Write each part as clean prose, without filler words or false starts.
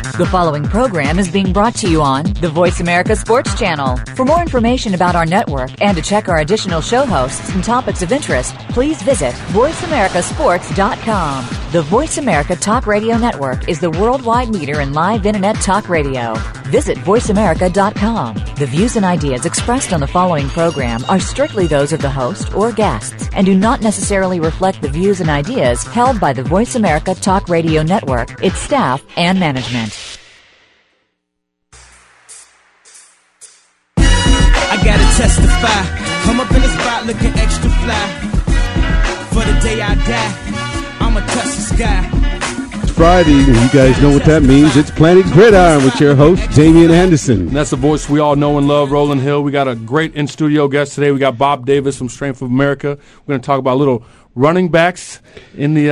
The following program is being brought to you on the Voice America Sports Channel. For more information about our network and to check our additional show hosts and topics of interest, please visit voiceamericasports.com. The Voice America Talk Radio Network is the worldwide leader in live Internet talk radio. Visit voiceamerica.com. The views and ideas expressed on the following program are strictly those of the host or guests and do not necessarily reflect the views and ideas held by the Voice America Talk Radio Network, its staff, and management. I gotta testify. Come up in the spot looking extra fly. For the day I die, I'ma touch the sky. It's Friday, and you guys know what that means. It's Planet Gridiron with your host, Damian Anderson. And that's the voice we all know and love, Roland Hill. We got a great in-studio guest today. We got Bob Davis from Strength of America. We're going to talk about a little running backs in the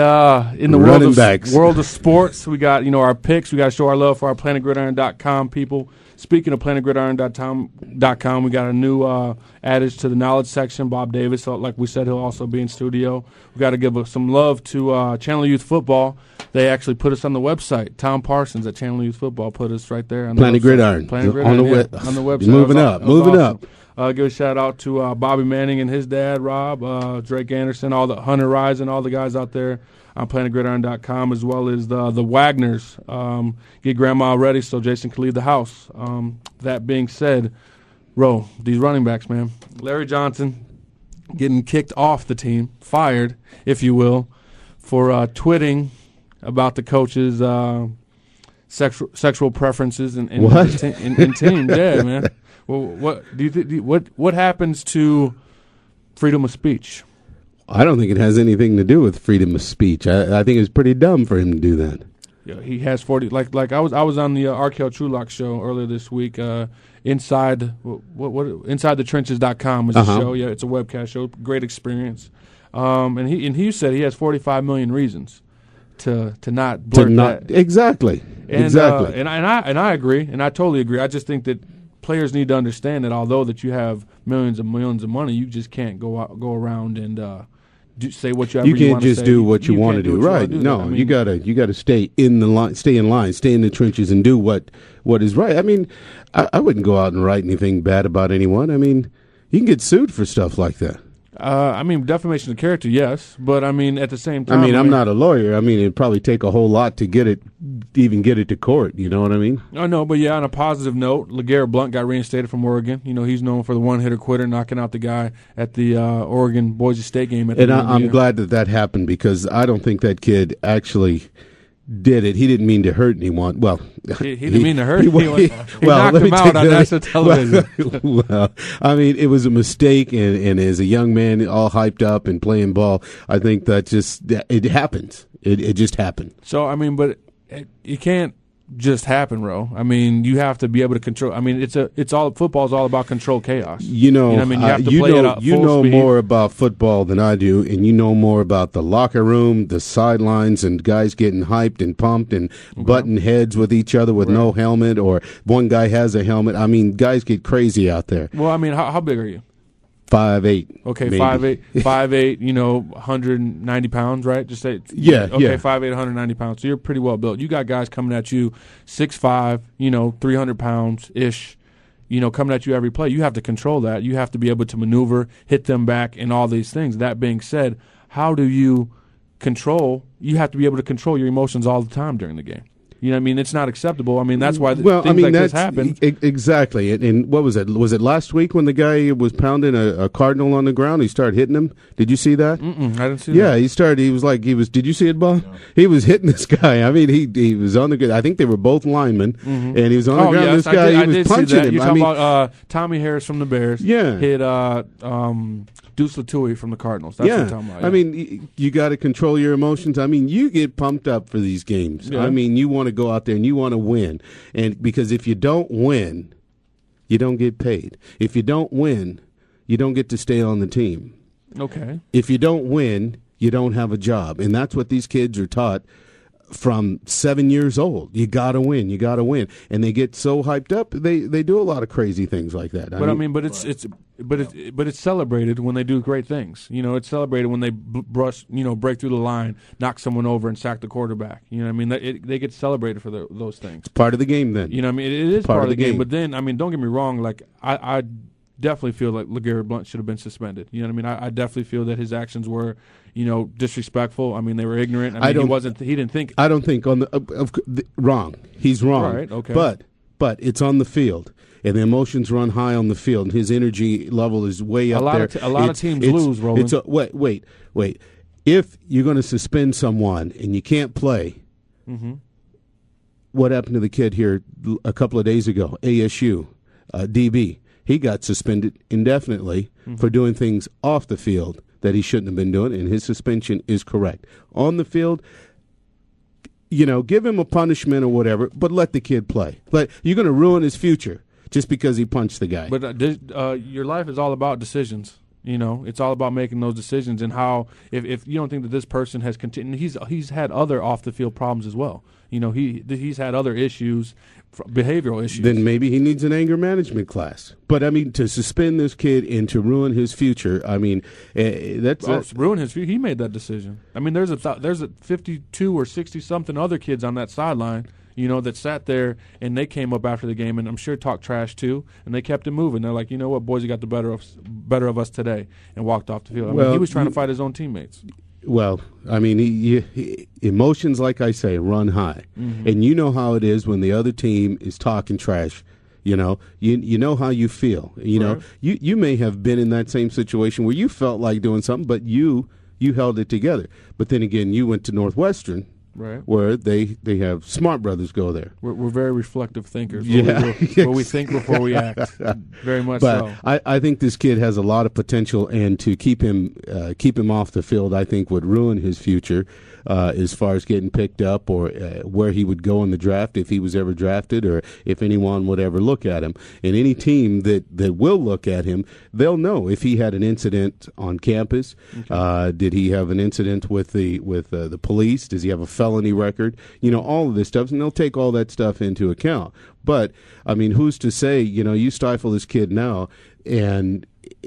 world of sports. We got our picks. We got to show our love for our PlanetGridiron.com people. Speaking of PlanetGridiron.com, we got a new adage to the knowledge section. Bob Davis, so like we said, he'll also be in studio. We got to give some love to Chandler Youth Football. They actually put us on the website. Tom Parsons at Chandler Youth Football put us right there on Planet Gridiron. Planet Gridiron on the website. Moving up. Give a shout out to Bobby Manning and his dad, Rob, Drake Anderson, all the Hunter Risen, all the guys out there on PlanetGridiron.com, as well as the Wagners. Get Grandma ready so Jason can leave the house. That being said, these running backs, man. Larry Johnson getting kicked off the team, fired, if you will, for twitting about the coach's sexual preferences in teams. Yeah, man. Well, what do you think? What happens to freedom of speech? I don't think it has anything to do with freedom of speech. I think it's pretty dumb for him to do that. Yeah, he has 40. Like I was on the Arkel Trulock show earlier this week. Inside InsideTheTrenches.com is a show. Yeah, it's a webcast show. Great experience. And he said he has 45 million reasons to not blurt that. Exactly. And I agree, and I totally agree. I just think that players need to understand that although that you have millions and millions of money, you just can't go around and say whatever you want to say. You can't just do what you want to do, right? No, you gotta stay in the line, stay in the trenches, and do what is right. I mean, I wouldn't go out and write anything bad about anyone. I mean, you can get sued for stuff like that. Defamation of character, yes, but at the same time, I'm not a lawyer. It'd probably take a whole lot to even get it to court. You know what I mean? I know, but yeah. On a positive note, LeGarrette Blount got reinstated from Oregon. He's known for the one-hitter quitter, knocking out the guy at the Oregon Boise State game. I'm glad that happened because I don't think that kid actually did it. He didn't mean to hurt anyone. Well, he didn't mean to hurt anyone. He knocked him out on national television. It was a mistake, and as a young man, all hyped up and playing ball, I think that it happens. It just happened. So, but it can't just happen, Ro. You have to be able to control. Football's all about control chaos. You have to play it at full speed. More about football than I do, and you know more about the locker room, the sidelines, and guys getting hyped and pumped and butting heads with each other with no helmet, or one guy has a helmet. Guys get crazy out there. Well, how big are you? 5'8". Okay, 5'8", 190 pounds, right? Just say 5'8", 190 pounds. So you're pretty well built. You got guys coming at you 6'5", 300 pounds ish, coming at you every play. You have to control that. You have to be able to maneuver, hit them back, and all these things. That being said, how do you control? You have to be able to control your emotions all the time during the game. It's not acceptable. That's why things like this happen. Exactly. And what was it? Was it last week when the guy was pounding a Cardinal on the ground? He started hitting him. Did you see that? I didn't see that. Yeah, did you see it, Bob? No. He was hitting this guy. He was on the ground. I think they were both linemen. And he was on the ground. Yes, this guy, he was punching him. You're talking about Tommy Harris from the Bears. Yeah. Hit Deuce Latui from the Cardinals. That's what I'm talking about. Yeah. You got to control your emotions. You get pumped up for these games. Yeah. You want to go out there and you want to win. And because if you don't win, you don't get paid. If you don't win, you don't get to stay on the team. Okay. If you don't win, you don't have a job. And that's what these kids are taught from 7 years old. You got to win. You got to win. And they get so hyped up, they do a lot of crazy things like that. But it's celebrated when they do great things. You know, it's celebrated when they break through the line, knock someone over, and sack the quarterback. You know what I mean? They get celebrated for those things. It's part of the game then. You know what I mean? It is part of the game. But then, I mean, don't get me wrong. Like, I definitely feel like LeGarrette Blount should have been suspended. You know what I mean? I definitely feel that his actions were, disrespectful. I mean, they were ignorant. I mean, he didn't think. I don't think wrong. He's wrong. Right, okay. But it's on the field. And the emotions run high on the field, and his energy level is way up there. A lot of teams lose, Roland. Wait. If you're going to suspend someone and you can't play, what happened to the kid here a couple of days ago, ASU, DB? He got suspended indefinitely for doing things off the field that he shouldn't have been doing, and his suspension is correct. On the field, give him a punishment or whatever, but let the kid play. But you're going to ruin his future just because he punched the guy. But your life is all about decisions. It's all about making those decisions and how. If you don't think that this person has continued, he's had other off the field problems as well. He's had other issues, behavioral issues. Then maybe he needs an anger management class. But I mean, to suspend this kid and to ruin his future, I mean, ruin his future. He made that decision. I mean, there's a 52 or 60 something other kids on that sideline. That sat there and they came up after the game and I'm sure talked trash too, and they kept it moving. They're like, you know what, Boise got the better of us today, and walked off the field. I mean, he was trying to fight his own teammates. Well, I mean, he emotions, like I say, run high, and you know how it is when the other team is talking trash. You know how you feel. You may have been in that same situation where you felt like doing something, but you held it together. But then again, you went to Northwestern. Right. Where they have smart brothers go there. We're very reflective thinkers. Yeah. Where we think before we act. Very much but so. I think this kid has a lot of potential, and to keep him off the field, I think would ruin his future as far as getting picked up or where he would go in the draft if he was ever drafted, or if anyone would ever look at him. And any team that will look at him, they'll know if he had an incident on campus. Okay. Did he have an incident with the police? Does he have a felony record? All of this stuff, and they'll take all that stuff into account. But I mean, who's to say? You stifle this kid now, and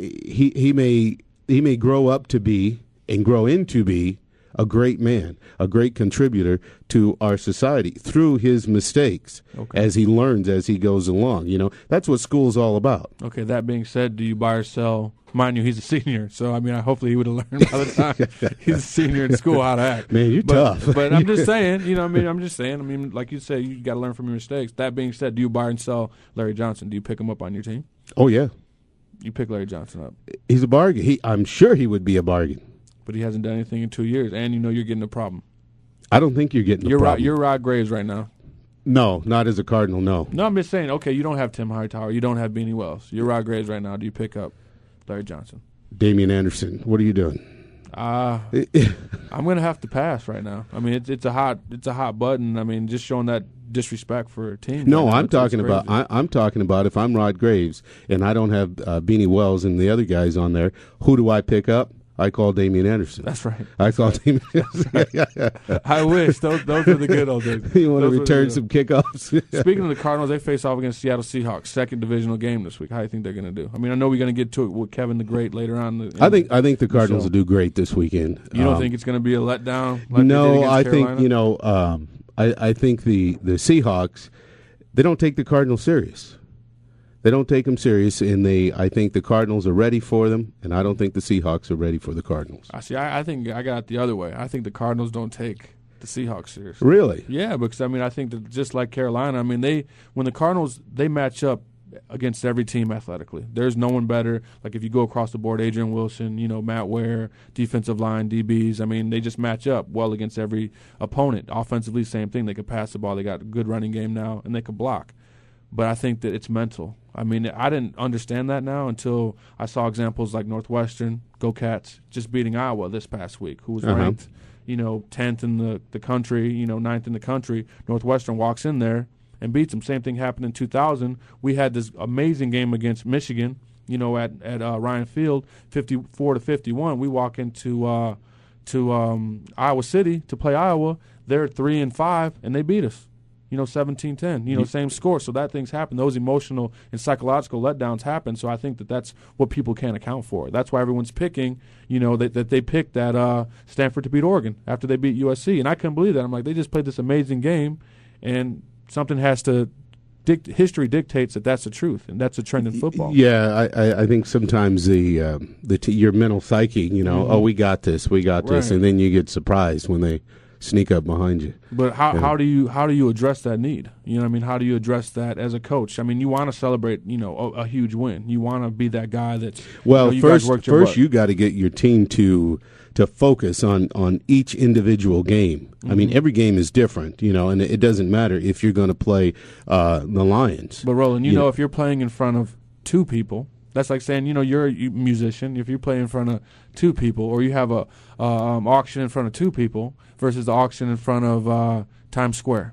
he may grow up to be and grow into be a great man, a great contributor to our society through his mistakes as he learns as he goes along. That's what school's all about. Okay, that being said, do you buy or sell? Mind you, he's a senior, so I mean, hopefully he would have learned by the time he's a senior in school how to act. Man, you're tough. But I'm just saying, I mean, like you say, you got to learn from your mistakes. That being said, do you buy and sell Larry Johnson? Do you pick him up on your team? Oh, yeah. You pick Larry Johnson up. He's a bargain. I'm sure he would be a bargain. But he hasn't done anything in 2 years, and you're getting a problem. I don't think you're getting a problem. You're Rod Graves right now. No, not as a Cardinal, no. No, I'm just saying, okay, you don't have Tim Hightower. You don't have Beanie Wells. You're Rod Graves right now. Do you pick up Larry Johnson? Damian Anderson, what are you doing? I'm going to have to pass right now. I mean, it's a hot button. I mean, just showing that disrespect for a team. No, right I'm talking about if I'm Rod Graves and I don't have Beanie Wells and the other guys on there, who do I pick up? I call Damian Anderson. That's right. I call Damian Anderson. I wish. Those were the good old days. You want to return some kickoffs? Speaking of the Cardinals, they face off against Seattle Seahawks, second divisional game this week. How do you think they're going to do? I mean, I know we're going to get to it with Kevin the Great later on. I think the Cardinals will do great this weekend. You don't think it's going to be a letdown? Like no, I think, I think the Seahawks, they don't take the Cardinals serious. They don't take them serious, and I think the Cardinals are ready for them, and I don't think the Seahawks are ready for the Cardinals. I think I got it the other way. I think the Cardinals don't take the Seahawks seriously. Really? Yeah, because, I mean, I think that just like Carolina, I mean, when the Cardinals, they match up against every team athletically. There's no one better. Like if you go across the board, Adrian Wilson, Matt Ware, defensive line, DBs, I mean, they just match up well against every opponent. Offensively, same thing. They can pass the ball. They got a good running game now, and they can block. But I think that it's mental. I mean, I didn't understand that now until I saw examples like Northwestern, Go Cats, just beating Iowa this past week, who was ranked, 10th in the country, 9th in the country. Northwestern walks in there and beats them. Same thing happened in 2000. We had this amazing game against Michigan, at Ryan Field, 54-51. We walk into Iowa City to play Iowa. They're 3-5, and they beat us. 17-10, same score. So that things happen. Those emotional and psychological letdowns happen. So I think that's what people can't account for. That's why everyone's picking, that they picked that Stanford to beat Oregon after they beat USC. And I couldn't believe that. I'm like, they just played this amazing game, and something has to history dictates that that's the truth, and that's a trend in football. Yeah, I think sometimes your mental psyche, oh, we got this, and then you get surprised when they sneak up behind you. But how do you address that need? How do you address that as a coach? You want to celebrate, a huge win. You want to be that guy that's first you got to get your team to focus on each individual game. Mm-hmm. Every game is different, and it doesn't matter if you're going to play the Lions. But Roland, if you're playing in front of two people, that's like saying, you're a musician. If you play in front of two people, or you have a auction in front of two people versus the auction in front of Times Square,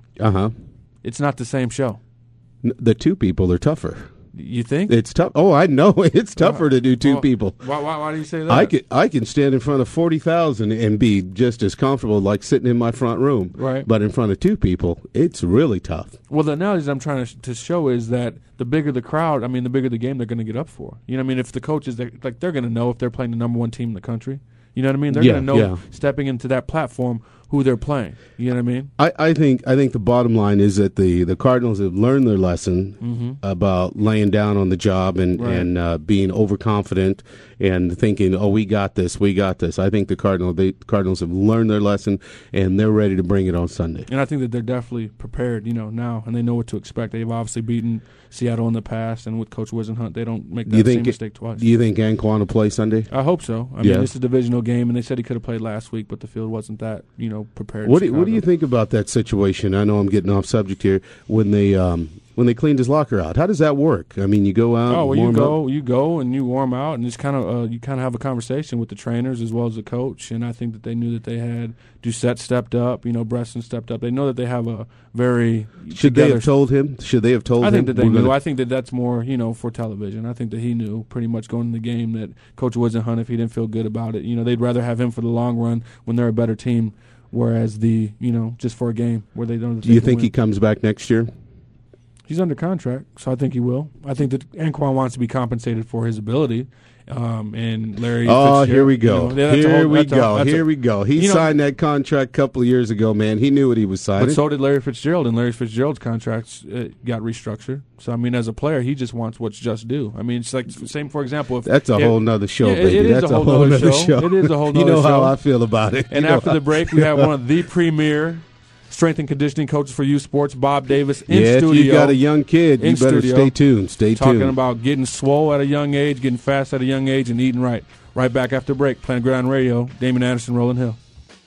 it's not the same show. The two people are tougher. You think? It's tough. Oh, I know. It's tougher to do two people. Why do you say that? I can stand in front of 40,000 and be just as comfortable like sitting in my front room. Right. But in front of two people, it's really tough. Well, the analogy I'm trying to show is that the bigger the crowd, the bigger the game they're going to get up for. If the coaches, they're going to know if they're playing the number one team in the country. You know what I mean? They're going to know stepping into that platform who they're playing. You know what I mean? I think the bottom line is that the Cardinals have learned their lesson about laying down on the job and being overconfident and thinking, oh, we got this. I think the Cardinals have learned their lesson, and they're ready to bring it on Sunday. And I think that they're definitely prepared, now, and they know what to expect. They've obviously beaten Seattle in the past, and with Coach Whisenhunt, they don't make that same mistake twice. Do you think Anquan will play Sunday? I hope so. It's a divisional game, and they said he could have played last week, but the field wasn't that, prepared. What do you think about that situation? I know I'm getting off subject here. When they cleaned his locker out, how does that work? You go out. Oh, well, you go and you warm out, and it's kind of you kind of have a conversation with the trainers as well as the coach. And I think that they knew that they had Doucette stepped up, Bresson stepped up. They know that they have a very. Should they have told him? I think that they knew. I think that that's more for television. I think that he knew pretty much going into the game that Coach Whisenhunt, if he didn't feel good about it, they'd rather have him for the long run when they're a better team. Whereas just for a game where they don't. Do you think he comes back next year? He's under contract, so I think he will. I think that Anquan wants to be compensated for his ability. And Larry Fitzgerald. Here we go. Here we go. He signed that contract a couple of years ago, man. He knew what he was signing. But so did Larry Fitzgerald, and Larry Fitzgerald's contracts got restructured. So, as a player, he just wants what's just due. It's like same, for example. That's a whole nother show, baby. It is a whole nother show. It is a whole nother show. You know how I feel about it. And after the break, we have one of the premier strength and conditioning coaches for U Sports, Bob Davis, in studio. If you got a young kid, you better stay tuned. Talking about getting swole at a young age, getting fast at a young age, and eating right. Right back after break. Planet Gridiron Radio, Damon Anderson, Roland Hill.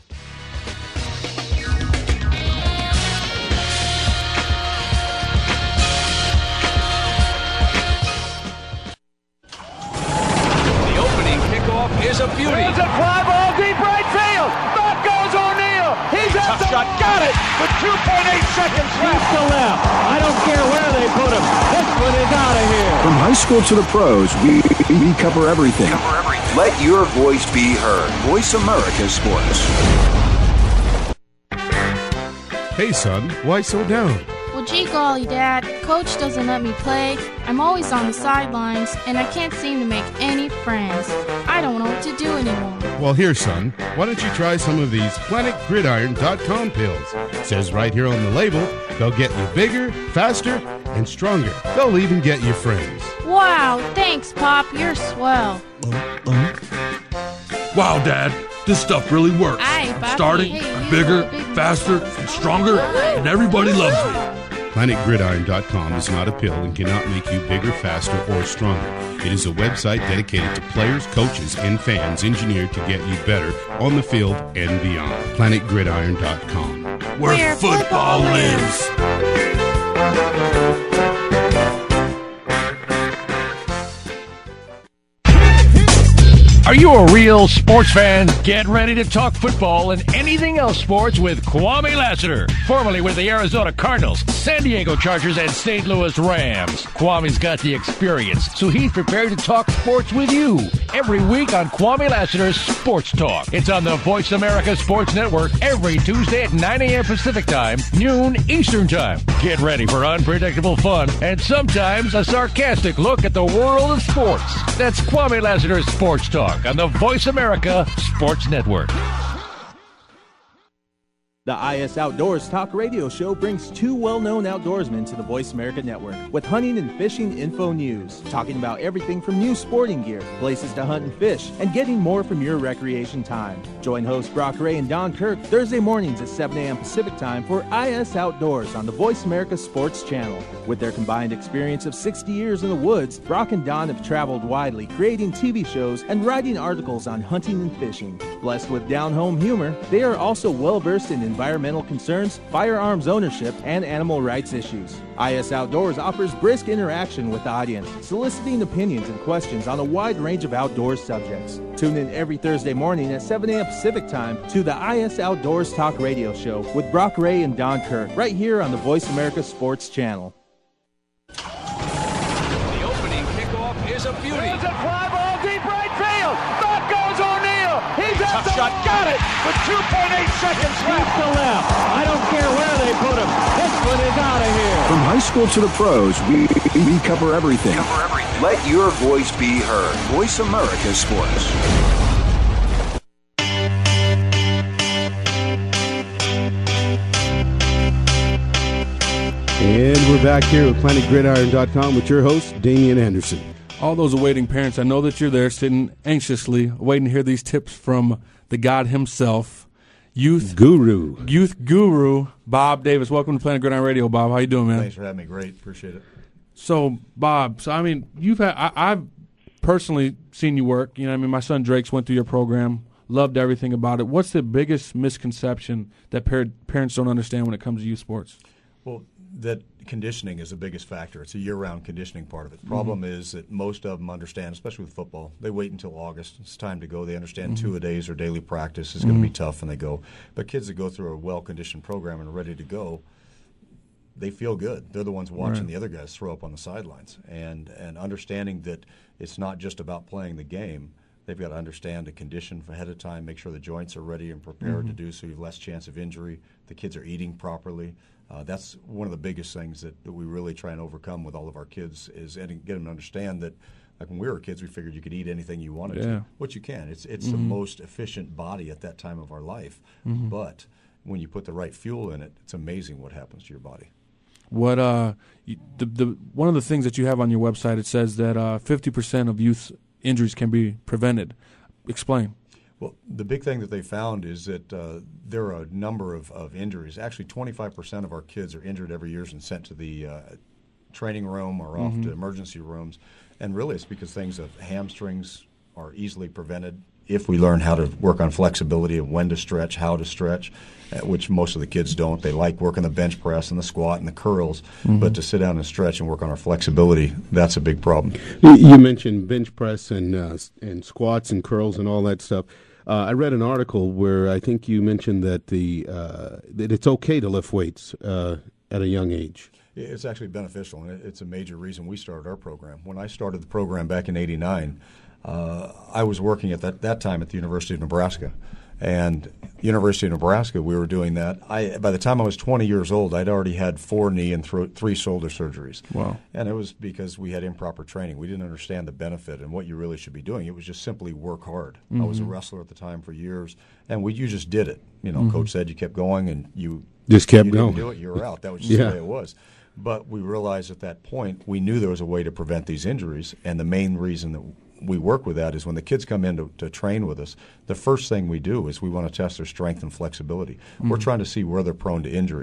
The opening kickoff is a beauty. There's a fly ball deep right field. Back goes O'Neal. He's at the shot. Got it with 2.8 seconds left. To left. I don't care where they put him. This one is out of here. From high school to the pros, we cover everything. Let your voice be heard. Voice America Sports. Hey, son, why so down? Well, gee golly, Dad, Coach doesn't let me play. I'm always on the sidelines, and I can't seem to make any friends. I don't know what to do anymore. Well, here, son, why don't you try some of these PlanetGridiron.com pills? It says right here on the label, they'll get you bigger, faster, and stronger. They'll even get you friends. Wow, thanks, Pop. You're swell. Wow, Dad, this stuff really works. Aye, Papi. Starting, I'm bigger, faster, and stronger, and everybody loves me. PlanetGridiron.com is not a pill and cannot make you bigger, faster, or stronger. It is a website dedicated to players, coaches, and fans engineered to get you better on the field and beyond. PlanetGridiron.com. Where football lives. Are you a real sports fan? Get ready to talk football and anything else sports with Kwame Lassiter, formerly with the Arizona Cardinals, San Diego Chargers, and St. Louis Rams. Kwame's got the experience, so he's prepared to talk sports with you every week on Kwame Lassiter's Sports Talk. It's on the Voice America Sports Network every Tuesday at 9 a.m. Pacific Time, noon Eastern Time. Get ready for unpredictable fun and sometimes a sarcastic look at the world of sports. That's Kwame Lassiter's Sports Talk on the Voice America Sports Network. The IS Outdoors Talk Radio Show brings two well-known outdoorsmen to the Voice America Network with hunting and fishing info news, talking about everything from new sporting gear, places to hunt and fish, and getting more from your recreation time. Join hosts Brock Ray and Don Kirk Thursday mornings at 7 a.m. Pacific Time for IS Outdoors on the Voice America Sports Channel. With their combined experience of 60 years in the woods, Brock and Don have traveled widely, creating TV shows and writing articles on hunting and fishing. Blessed with down-home humor, they are also well-versed in environmental concerns, firearms ownership, and animal rights issues. IS Outdoors offers brisk interaction with the audience, soliciting opinions and questions on a wide range of outdoors subjects. Tune in every Thursday morning at 7 a.m. Pacific Time to the IS Outdoors Talk Radio Show with Brock Ray and Don Kirk, right here on the Voice America Sports Channel. The opening kickoff is a beauty. There's a fly ball deep right field. Back goes O'Neal. He's at the shot. Got it with 2.8 seconds left. To left. I don't care where they put him. This one is out of here. From high school to the pros, we cover everything. Let your voice be heard. Voice America Sports. And we're back here with PlanetGridiron.com with your host, Damian Anderson. All those awaiting parents, I know that you're there sitting anxiously waiting to hear these tips from the God himself, youth guru, Bob Davis. Welcome to Planet Gridiron Radio, Bob. How you doing, man? Thanks for having me. Great. Appreciate it. So, Bob, I've personally seen you work. You know, my son Drake's went through your program, loved everything about it. What's the biggest misconception that parents don't understand when it comes to youth sports? Well, that conditioning is the biggest factor. It's a year-round conditioning part of it. The problem is that most of them understand, especially with football, they wait until August. It's time to go. They understand two-a-days or daily practice is going to be tough when they go. But kids that go through a well-conditioned program and are ready to go, they feel good. They're the ones watching the other guys throw up on the sidelines. And understanding that it's not just about playing the game. They've got to understand the condition ahead of time, make sure the joints are ready and prepared to do so you have less chance of injury. The kids are eating properly. That's one of the biggest things that we really try and overcome with all of our kids is get them to understand that, like when we were kids, we figured you could eat anything you wanted to, which you can. It's the most efficient body at that time of our life. But when you put the right fuel in it, it's amazing what happens to your body. What one of the things that you have on your website, it says that 50% of youth injuries can be prevented. Explain. Well, the big thing that they found is that there are a number of injuries. Actually, 25% of our kids are injured every year and sent to the training room or off to emergency rooms. And really it's because things of hamstrings are easily prevented if we learn how to work on flexibility and when to stretch, how to stretch, which most of the kids don't. They like working the bench press and the squat and the curls, but to sit down and stretch and work on our flexibility, that's a big problem. You mentioned bench press and squats and curls and all that stuff. I read an article where I think you mentioned that that it's okay to lift weights at a young age. It's actually beneficial, and it's a major reason we started our program. When I started the program back in '89, I was working at that time at the University of Nebraska. And University of Nebraska, we were doing that. By the time I was 20 years old, I'd already had 4 knee and 3 shoulder surgeries. Wow. And it was because we had improper training. We didn't understand the benefit and what you really should be doing. It was just simply work hard. I was a wrestler at the time for years, and you just did it. Coach said you kept going, and you just kept going. Didn't do it, you were out. That was just the way it was. But we realized at that point we knew there was a way to prevent these injuries, and the main reason that we work with that is when the kids come in to train with us, the first thing we do is we want to test their strength and flexibility. We're trying to see where they're prone to injury.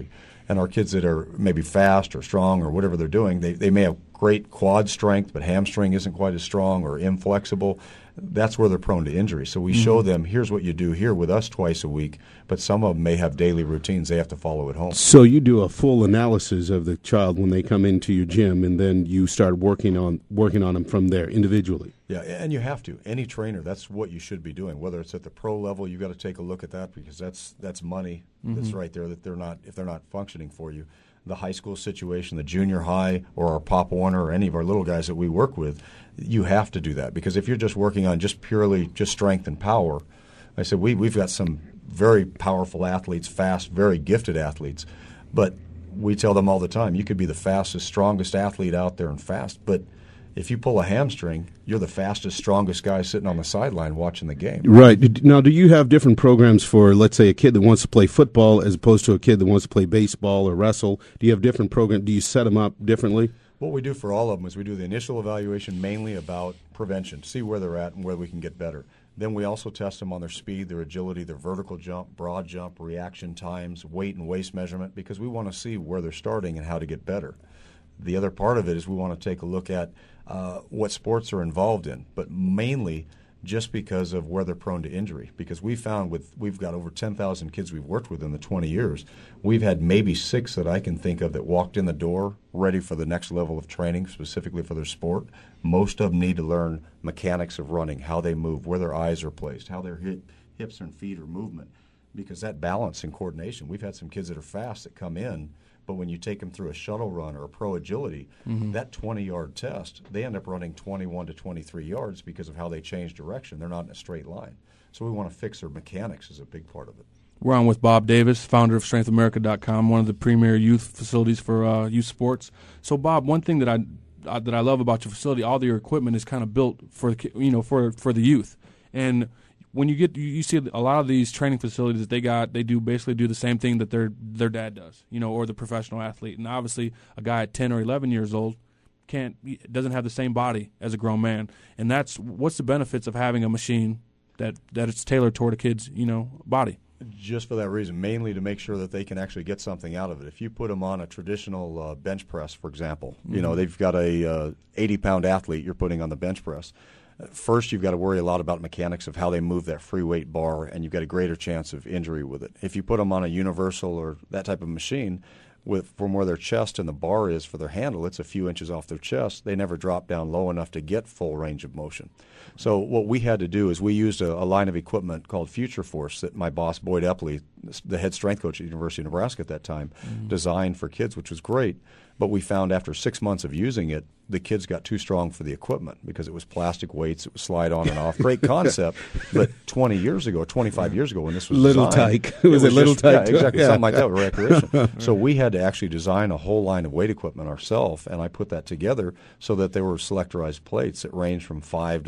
And our kids that are maybe fast or strong or whatever they're doing, they may have great quad strength, but hamstring isn't quite as strong or inflexible. That's where they're prone to injury. So we show them, here's what you do here with us twice a week, but some of them may have daily routines they have to follow at home. So you do a full analysis of the child when they come into your gym, and then you start working on them from there individually. Yeah, and you have to. Any trainer, that's what you should be doing. Whether it's at the pro level, you've got to take a look at that because that's money that's right there that if they're not functioning for you. The high school situation, the junior high, or our Pop Warner, or any of our little guys that we work with, you have to do that because if you're just working on just purely strength and power, I said we've got some very powerful athletes, fast, very gifted athletes, but we tell them all the time, you could be the fastest, strongest athlete out there and fast, but if you pull a hamstring, you're the fastest, strongest guy sitting on the sideline watching the game. Right. Now, do you have different programs for, let's say, a kid that wants to play football as opposed to a kid that wants to play baseball or wrestle? Do you have different programs? Do you set them up differently? What we do for all of them is we do the initial evaluation mainly about prevention, see where they're at and where we can get better. Then we also test them on their speed, their agility, their vertical jump, broad jump, reaction times, weight and waist measurement, because we want to see where they're starting and how to get better. The other part of it is we want to take a look at what sports are involved in, but mainly just because of where they're prone to injury. Because we found we've got over 10,000 kids we've worked with in the 20 years. We've had maybe 6 that I can think of that walked in the door ready for the next level of training, specifically for their sport. Most of them need to learn mechanics of running, how they move, where their eyes are placed, how their hips and feet are movement. Because that balance and coordination, we've had some kids that are fast that come in, but when you take them through a shuttle run or a pro agility, that 20-yard test, they end up running 21 to 23 yards because of how they change direction. They're not in a straight line. So we want to fix their mechanics is a big part of it. We're on with Bob Davis, founder of StrengthAmerica.com, one of the premier youth facilities for youth sports. So, Bob, one thing that I love about your facility, all your equipment is kind of built for for the youth. And when you see a lot of these training facilities that they basically do the same thing that their dad does, or the professional athlete. And obviously, a guy at 10 or 11 years old doesn't have the same body as a grown man. And what's the benefits of having a machine that is tailored toward a kid's body? Just for that reason, mainly to make sure that they can actually get something out of it. If you put them on a traditional bench press, for example, they've got a 80-pound athlete you're putting on the bench press. First, you've got to worry a lot about mechanics of how they move that free weight bar, and you've got a greater chance of injury with it. If you put them on a universal or that type of machine, from where their chest and the bar is for their handle, it's a few inches off their chest. They never drop down low enough to get full range of motion. So what we had to do is we used a line of equipment called Future Force that my boss, Boyd Epley, the head strength coach at the University of Nebraska at that time, designed for kids, which was great. But we found after 6 months of using it, the kids got too strong for the equipment because it was plastic weights, it would slide on and off. Great concept, but 25 years ago when this was little designed, tyke. It was a little tyke. Yeah, exactly, something like that with recreation. So we had to actually design a whole line of weight equipment ourselves, and I put that together so that they were selectorized plates that range from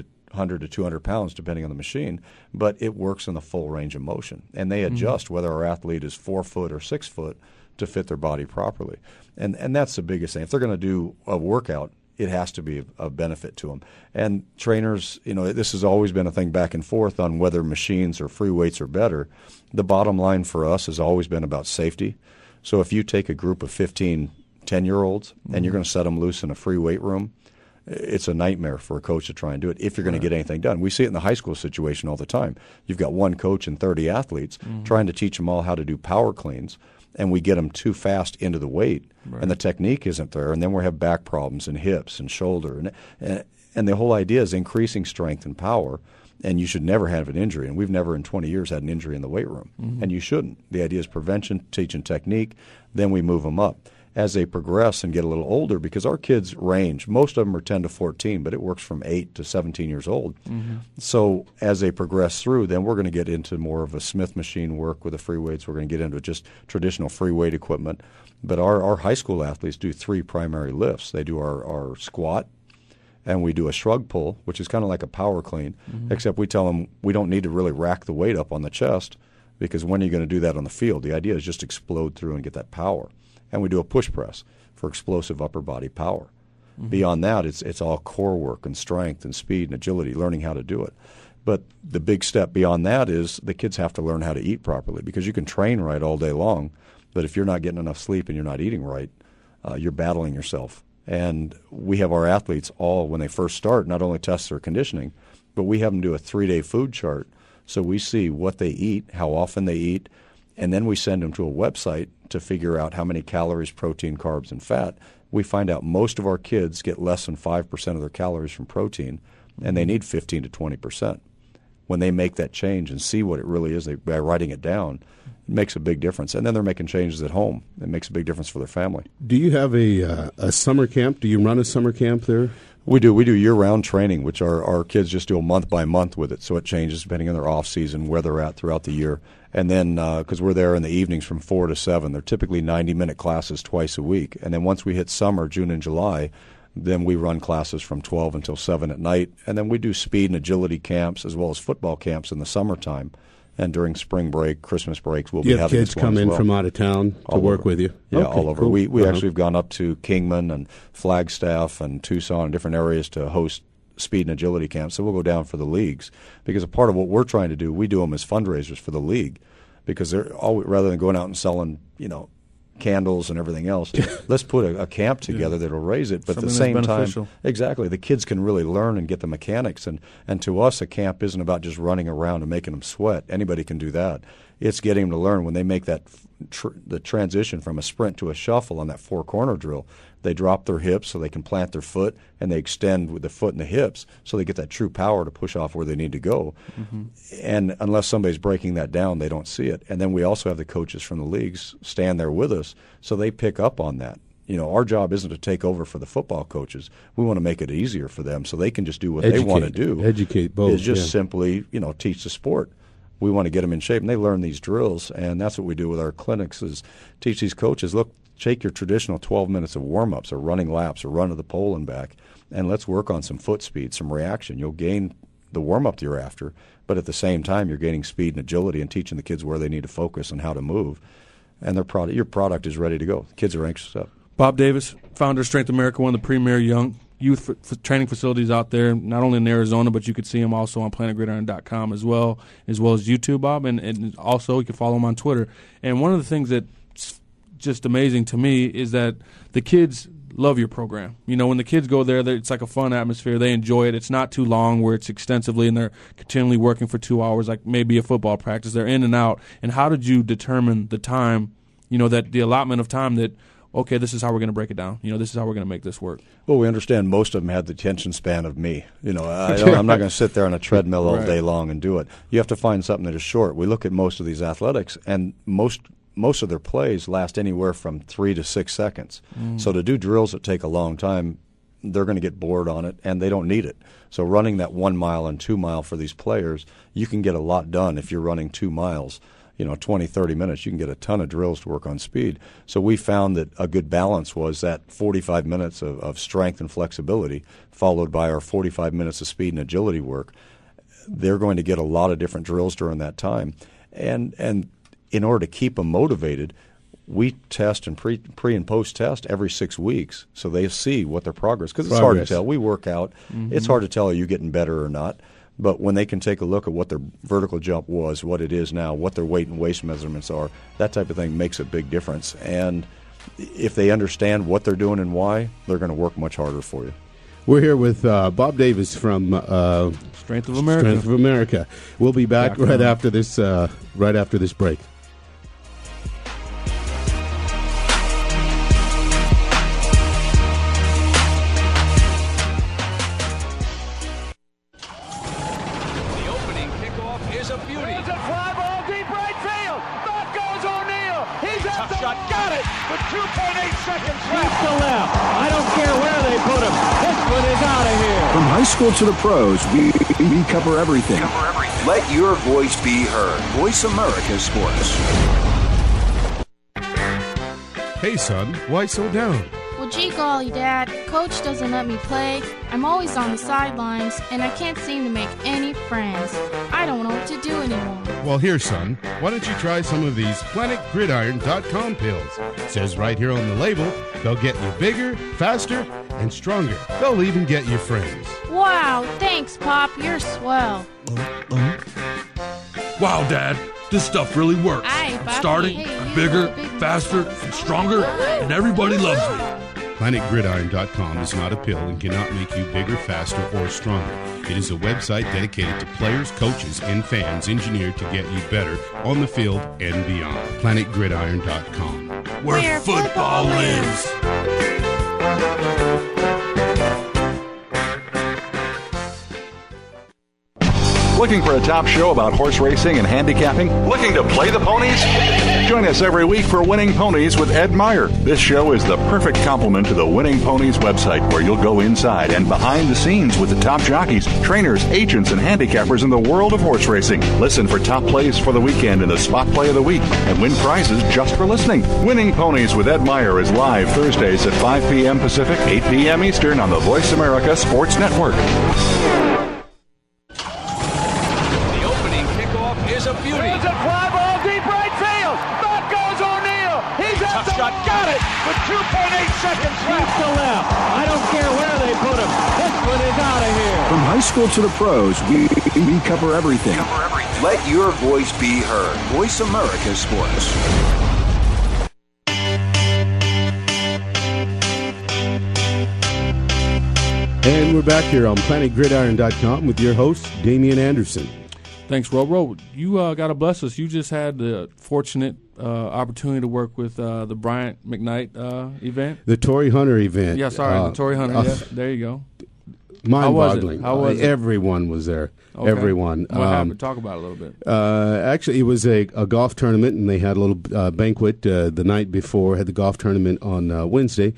500 to 200 pounds, depending on the machine, but it works in the full range of motion. And they adjust whether our athlete is 4 foot or 6 foot to fit their body properly. And that's the biggest thing. If they're going to do a workout, it has to be a benefit to them. And trainers, this has always been a thing back and forth on whether machines or free weights are better. The bottom line for us has always been about safety. So if you take a group of 15 10-year-olds and you're going to set them loose in a free weight room, it's a nightmare for a coach to try and do it if you're going to get anything done. We see it in the high school situation all the time. You've got one coach and 30 athletes trying to teach them all how to do power cleans, and we get them too fast into the weight, and the technique isn't there, and then we have back problems and hips and shoulder. And the whole idea is increasing strength and power, and you should never have an injury. And we've never in 20 years had an injury in the weight room, and you shouldn't. The idea is prevention, teaching technique, then we move them up. As they progress and get a little older, because our kids range, most of them are 10 to 14, but it works from 8 to 17 years old. So as they progress through, then we're going to get into more of a Smith machine work with the free weights. We're going to get into just traditional free weight equipment. But our high school athletes do 3 primary lifts. They do our squat, and we do a shrug pull, which is kind of like a power clean, except we tell them we don't need to really rack the weight up on the chest, because when are you going to do that on the field? The idea is just explode through and get that power. And we do a push press for explosive upper body power. Beyond that, it's all core work and strength and speed and agility, learning how to do it. But the big step beyond that is the kids have to learn how to eat properly, because you can train right all day long, But if you're not getting enough sleep and you're not eating right, you're battling yourself. And we have our athletes all, when they first start, not only test their conditioning, but we have them do a 3-day food chart. So we see what they eat, how often they eat, and then we send them to a website to figure out how many calories, protein, carbs, and fat. We find out most of our kids get less than 5% of their calories from protein, and they need 15 to 20%. When they make that change and see what it really is by writing it down, it makes a big difference. And then they're making changes at home. It makes a big difference for their family. Do you have a summer camp? Do you run a summer camp there? We do. We do year-round training, which our kids just do a month by month with it. So it changes depending on their off-season, where they're at throughout the year. And then because we're there in the evenings from 4 to 7, they're typically 90-minute classes twice a week. And then once we hit summer, June and July, then we run classes from 12 until 7 at night. And then we do speed and agility camps as well as football camps in the summertime. And during spring break, Christmas breaks, we'll be having kids come in from out of town to work with you? Yeah, okay, all over. Cool. We actually have gone up to Kingman and Flagstaff and Tucson and different areas to host speed and agility camps. So we'll go down for the leagues because a part of what we're trying to do, we do them as fundraisers for the league because they're all, rather than going out and selling, candles and everything else, let's put a camp together that'll raise it. But at the same time, exactly, the kids can really learn and get the mechanics. And to us, a camp isn't about just running around and making them sweat. Anybody can do that. It's getting them to learn when they make that the transition from a sprint to a shuffle on that 4-corner drill. They drop their hips so they can plant their foot, and they extend with the foot and the hips so they get that true power to push off where they need to go. Mm-hmm. And unless somebody's breaking that down, they don't see it. And then we also have the coaches from the leagues stand there with us so they pick up on that. Our job isn't to take over for the football coaches. We want to make it easier for them so they can just do what they want to do. Educate both. It's just simply, teach the sport. We want to get them in shape, and they learn these drills, and that's what we do with our clinics is teach these coaches, look, take your traditional 12 minutes of warm-ups or running laps or run to the pole and back, and let's work on some foot speed, some reaction. You'll gain the warm-up that you're after, but at the same time you're gaining speed and agility and teaching the kids where they need to focus and how to move, and your product is ready to go. The kids are anxious up. Bob Davis, founder of Strength America, one of the premier young youth training facilities out there, not only in Arizona, but you could see him also on PlanetGridiron.com as well as YouTube, Bob, and also you can follow him on Twitter. And one of the things that's just amazing to me is that the kids love your program. When the kids go there, it's like a fun atmosphere. They enjoy it. It's not too long where it's extensively and they're continually working for 2 hours like maybe a football practice. They're in and out. And how did you determine the time, that the allotment of time that, okay, this is how we're going to break it down. This is how we're going to make this work. Well, we understand most of them had the attention span of me. I'm not going to sit there on a treadmill all day long and do it. You have to find something that is short. We look at most of these athletics, and most of their plays last anywhere from 3 to 6 seconds. So to do drills that take a long time, they're going to get bored on it, and they don't need it. So running that 1 mile and 2 mile for these players, you can get a lot done if you're running 2 miles. 20, 30 minutes, you can get a ton of drills to work on speed. So we found that a good balance was that 45 minutes of strength and flexibility followed by our 45 minutes of speed and agility work. They're going to get a lot of different drills during that time. And in order to keep them motivated, we test and pre and post test every 6 weeks so they see what their progress, because it's hard to tell. We work out. Mm-hmm. It's hard to tell are you getting better or not. But when they can take a look at what their vertical jump was, what it is now, what their weight and waist measurements are, that type of thing makes a big difference. And if they understand what they're doing and why, they're going to work much harder for you. We're here with Bob Davis from Strength of America. Strength of America. We'll be back right after this break. School to the pros, we cover everything. Let your voice be heard. Voice America Sports. Hey, son, why so down? Well, gee golly, Dad, Coach doesn't let me play. I'm always on the sidelines, and I can't seem to make any friends. I don't know what to do anymore. Well, here, son, why don't you try some of these PlanetGridiron.com pills? It says right here on the label, they'll get you bigger, faster, and stronger. They'll even get you friends. Wow, thanks, Pop. You're swell. Wow, Dad, this stuff really works. Aye, I'm starting. Hey, I'm bigger, faster, and stronger, and everybody loves me. PlanetGridiron.com is not a pill and cannot make you bigger, faster, or stronger. It is a website dedicated to players, coaches, and fans engineered to get you better on the field and beyond. PlanetGridiron.com. Where football lives. Looking for a top show about horse racing and handicapping? Looking to play the ponies? Join us every week for Winning Ponies with Ed Meyer. This show is the perfect complement to the Winning Ponies website, where you'll go inside and behind the scenes with the top jockeys, trainers, agents, and handicappers in the world of horse racing. Listen for top plays for the weekend and the spot play of the week, and win prizes just for listening. Winning Ponies with Ed Meyer is live Thursdays at 5 p.m. Pacific, 8 p.m. Eastern on the Voice America Sports Network. Is a beauty. There's a fly ball deep right field. Back goes O'Neill. He's at the shot. Got it with 2.8 seconds left. To left. I don't care where they put him. This one is out of here. From high school to the pros, we cover everything. Let your voice be heard. Voice America Sports. And we're back here on PlanetGridiron.com with your host, Damian Anderson. Thanks, Ro. You got to bless us. You just had the fortunate opportunity to work with the Bryant McKnight event. The Torrey Hunter event. Yeah, sorry, the Torrey Hunter. Yeah, there you go. Mind-boggling. How was it? Everyone was there. Okay. Everyone. What happened? Talk about it a little bit. Actually, it was a golf tournament, and they had a little banquet the night before. Had the golf tournament on Wednesday.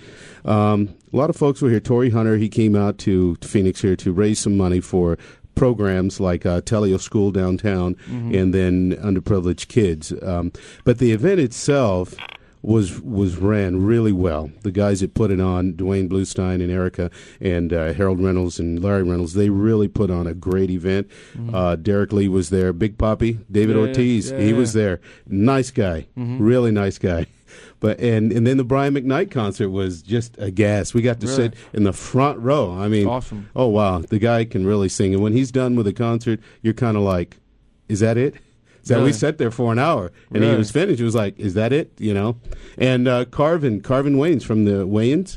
A lot of folks were here. Torrey Hunter, he came out to Phoenix here to raise some money for programs like Teleo School downtown, and then underprivileged kids. But the event itself was ran really well. The guys that put it on, Dwayne Bluestein and Erica and Harold Reynolds and Larry Reynolds, they really put on a great event. Derek Lee was there. Big Papi, David Ortiz, he was there. Nice guy, really nice guy. But and then the Brian McKnight concert was just a gas. We got to sit in the front row. I mean, awesome. Oh wow, the guy can really sing. And when he's done with a concert, you're kind of like, "Is that it?" So we sat there for an hour, and he was finished. It was like, "Is that it?" You know. And Carvin Wayans from the Wayans,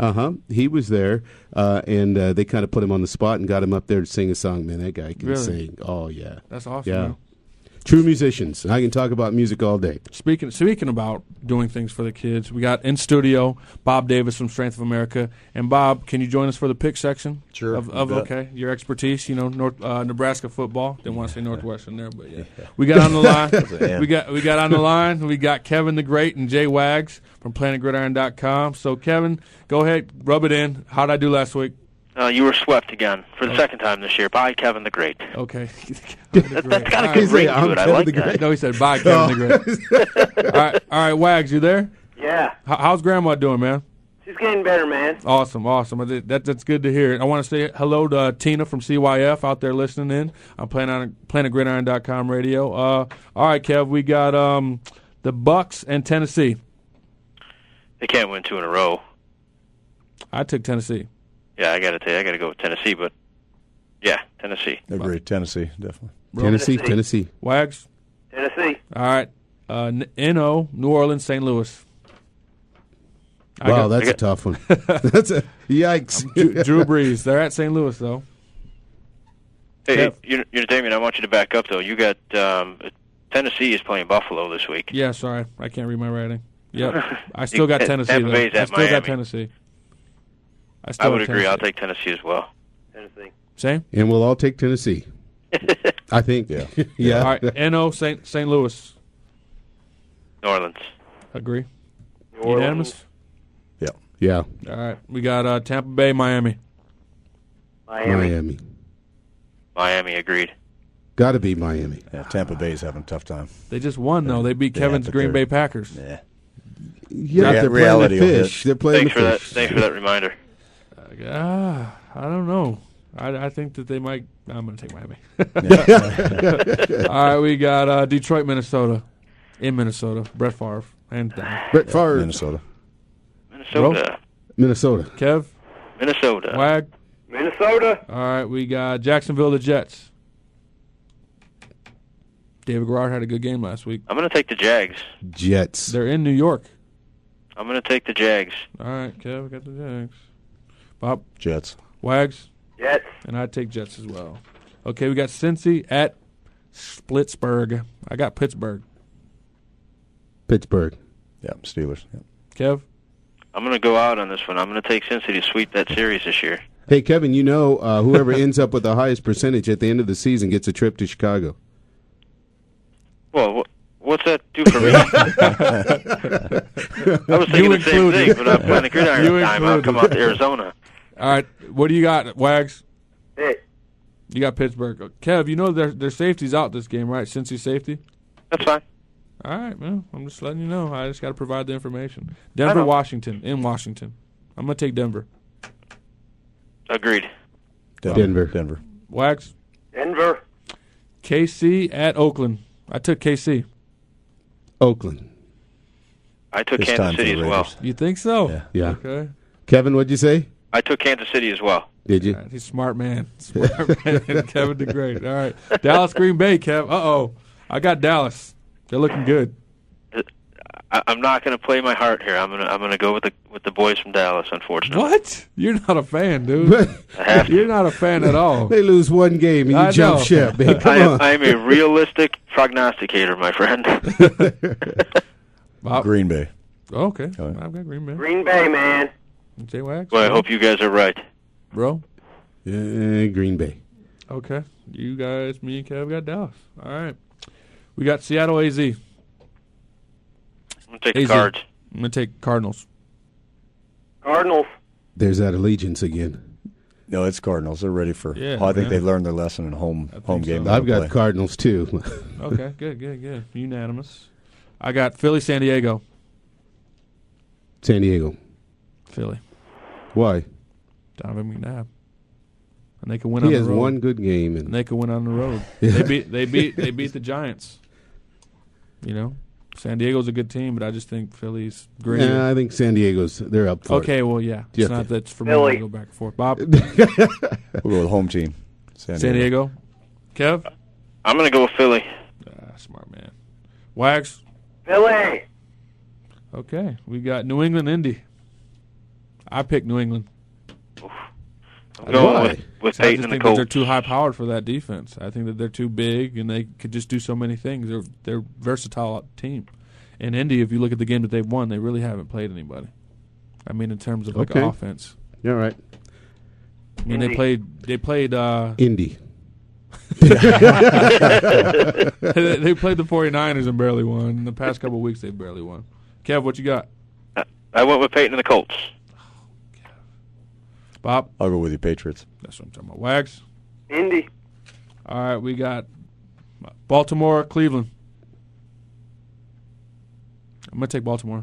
he was there, and they kind of put him on the spot and got him up there to sing a song. Man, that guy can sing. Oh yeah, that's awesome. Yeah. Man. True musicians. I can talk about music all day. Speaking about doing things for the kids, we got in studio Bob Davis from Strength of America. And Bob, can you join us for the pick section? Sure. Of your expertise, Nebraska football. Didn't want to say Northwestern there, but yeah. We got on the line. we got on the line. We got Kevin the Great and Jay Wags from PlanetGridiron.com. So Kevin, go ahead, rub it in. How did I do last week? You were swept again for the second time this year by Kevin the Great. Okay. That's got a good ring to it. I like that. No, he said by Kevin the Great. All right, Wags, you there? Yeah. How's Grandma doing, man? She's getting better, man. Awesome. That's good to hear. I want to say hello to Tina from CYF out there listening in. I'm playing on PlanetGridiron.com radio. All right, Kev, we got the Bucks and Tennessee. They can't win 2 in a row. I took Tennessee. Yeah, I got to tell you, I got to go with Tennessee, but yeah, Tennessee. Agree, Tennessee, definitely. Tennessee. Wags? Tennessee. All right. N.O., New Orleans, St. Louis. That's a tough one. That's a yikes. Drew Brees. They're at St. Louis, though. Hey, you're Damian, I want you to back up, though. You got Tennessee is playing Buffalo this week. Yeah, sorry. I can't read my writing. Yep. I still got Tennessee, though. I still got Tennessee. I would agree. I'll take Tennessee as well. Tennessee. Same? And we'll all take Tennessee. I think. Yeah. Yeah. All right. N.O. St. Louis. New Orleans. Agree. New Orleans. Unanimous? Yeah. Yeah. All right. We got Tampa Bay, Miami. Miami. Agreed. Got to be Miami. Yeah, Tampa Bay's having a tough time. They just won, though. They beat Kevin's Green Bay Packers. Yeah, they're playing the fish. They're playing the fish. Thanks for that reminder. I don't know. I think that they might. I'm going to take Miami. All right, we got Detroit, Minnesota. In Minnesota, Brett Favre. And Brett Favre. Minnesota. Kev? Minnesota. Wag? Minnesota. All right, we got Jacksonville, the Jets. David Garrard had a good game last week. I'm going to take the Jags. Jets. They're in New York. I'm going to take the Jags. All right, Kev, we got the Jags. Bob? Jets. Wags? Jets. And I take Jets as well. Okay, we got Cincy at Splitsburg. I got Pittsburgh. Pittsburgh. Yeah, Steelers. Yeah. Kev? I'm going to go out on this one. I'm going to take Cincy to sweep that series this year. Hey, Kevin, whoever ends up with the highest percentage at the end of the season gets a trip to Chicago. Well, what's that do for me? I was thinking the same thing, but I'm playing the gridiron time. I'll come out to Arizona. All right, what do you got, Wags? Hey. You got Pittsburgh. Kev, their safety's out this game, right? Cincy safety? That's fine. All right, man. I'm just letting you know. I just got to provide the information. Denver, Washington, in Washington. I'm going to take Denver. Agreed. Denver. Wags? Denver. KC at Oakland. I took KC. Oakland. I took Kansas City as well. You think so? Yeah. Okay. Kevin, what'd you say? I took Kansas City as well. Did you? Right, he's a smart man. Kevin the Great. All right. Dallas, Green Bay, Kev. Uh-oh. I got Dallas. They're looking good. I'm not going to play my heart here. I'm going to go with the boys from Dallas, unfortunately. What? You're not a fan, dude. You're not a fan at all. They lose one game and you jump ship. Man. Come on. I'm a realistic prognosticator, my friend. Green Bay. Okay. I've got Green Bay. Green Bay, man. J-Wax? Well, I hope you guys are right. Bro? Green Bay. Okay. You guys, me and Kev got Dallas. All right. We got Seattle AZ. I'm going to take the Cards. I'm going to take Cardinals. Cardinals. There's that allegiance again. No, it's Cardinals. They're ready for. Yeah, I think they've learned their lesson in home game. So. I've got Cardinals too. Okay, good. Unanimous. I got Philly, San Diego. San Diego. Philly. Why? Donovan McNabb. And they can win on the road. He has one good game, and they can win on the road. They beat the Giants. You know, San Diego's a good team, but I just think Philly's great. Yeah, I think San Diego's they're up for it. Okay, well, yeah. It's not that's for me to go back and forth. Bob? We'll go with home team. San Diego. Kev? I'm going to go with Philly. Smart man. Wags? Philly. Okay, we got New England, Indy. I picked New England. I'm going with Peyton and the Colts. They're too high-powered for that defense. I think that they're too big, and they could just do so many things. They're a versatile team. And Indy, if you look at the game that they've won, they really haven't played anybody. I mean, in terms of like offense. Yeah, right. I mean, they played Indy. They played the 49ers and barely won. In the past couple of weeks, they barely won. Kev, what you got? I went with Peyton and the Colts. Bob? I'll go with you, Patriots. That's what I'm talking about. Wags? Indy. All right, we got Baltimore, Cleveland. I'm going to take Baltimore.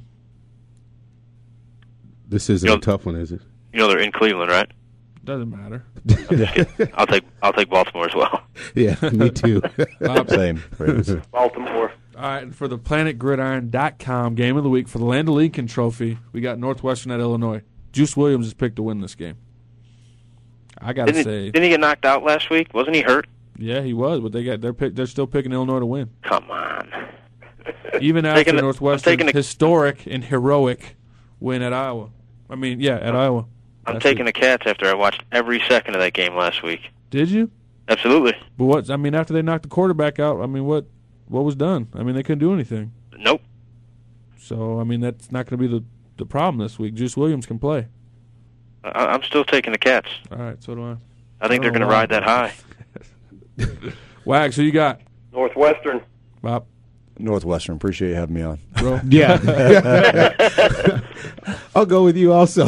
This isn't a tough one, is it? You know they're in Cleveland, right? Doesn't matter. I'll take Baltimore as well. Yeah, me too. Same. Baltimore. All right, for the PlanetGridiron.com game of the week for the Land O'Lincoln Trophy, we got Northwestern at Illinois. Juice Williams is picked to win this game. I gotta say, didn't he get knocked out last week? Wasn't he hurt? Yeah, he was, but they're still picking Illinois to win. Come on. Even after Northwestern's historic and heroic win at Iowa. I mean, at Iowa. I'm taking the Cats after I watched every second of that game last week. Did you? Absolutely. But after they knocked the quarterback out, I mean, what was done? I mean, they couldn't do anything. Nope. So, I mean, that's not going to be the problem this week. Juice Williams can play. I'm still taking the Cats. All right, so do I. I think they're going to ride that high. Wags, who you got? Northwestern. Bob? Northwestern. Appreciate you having me on. Bro? Yeah. I'll go with you also.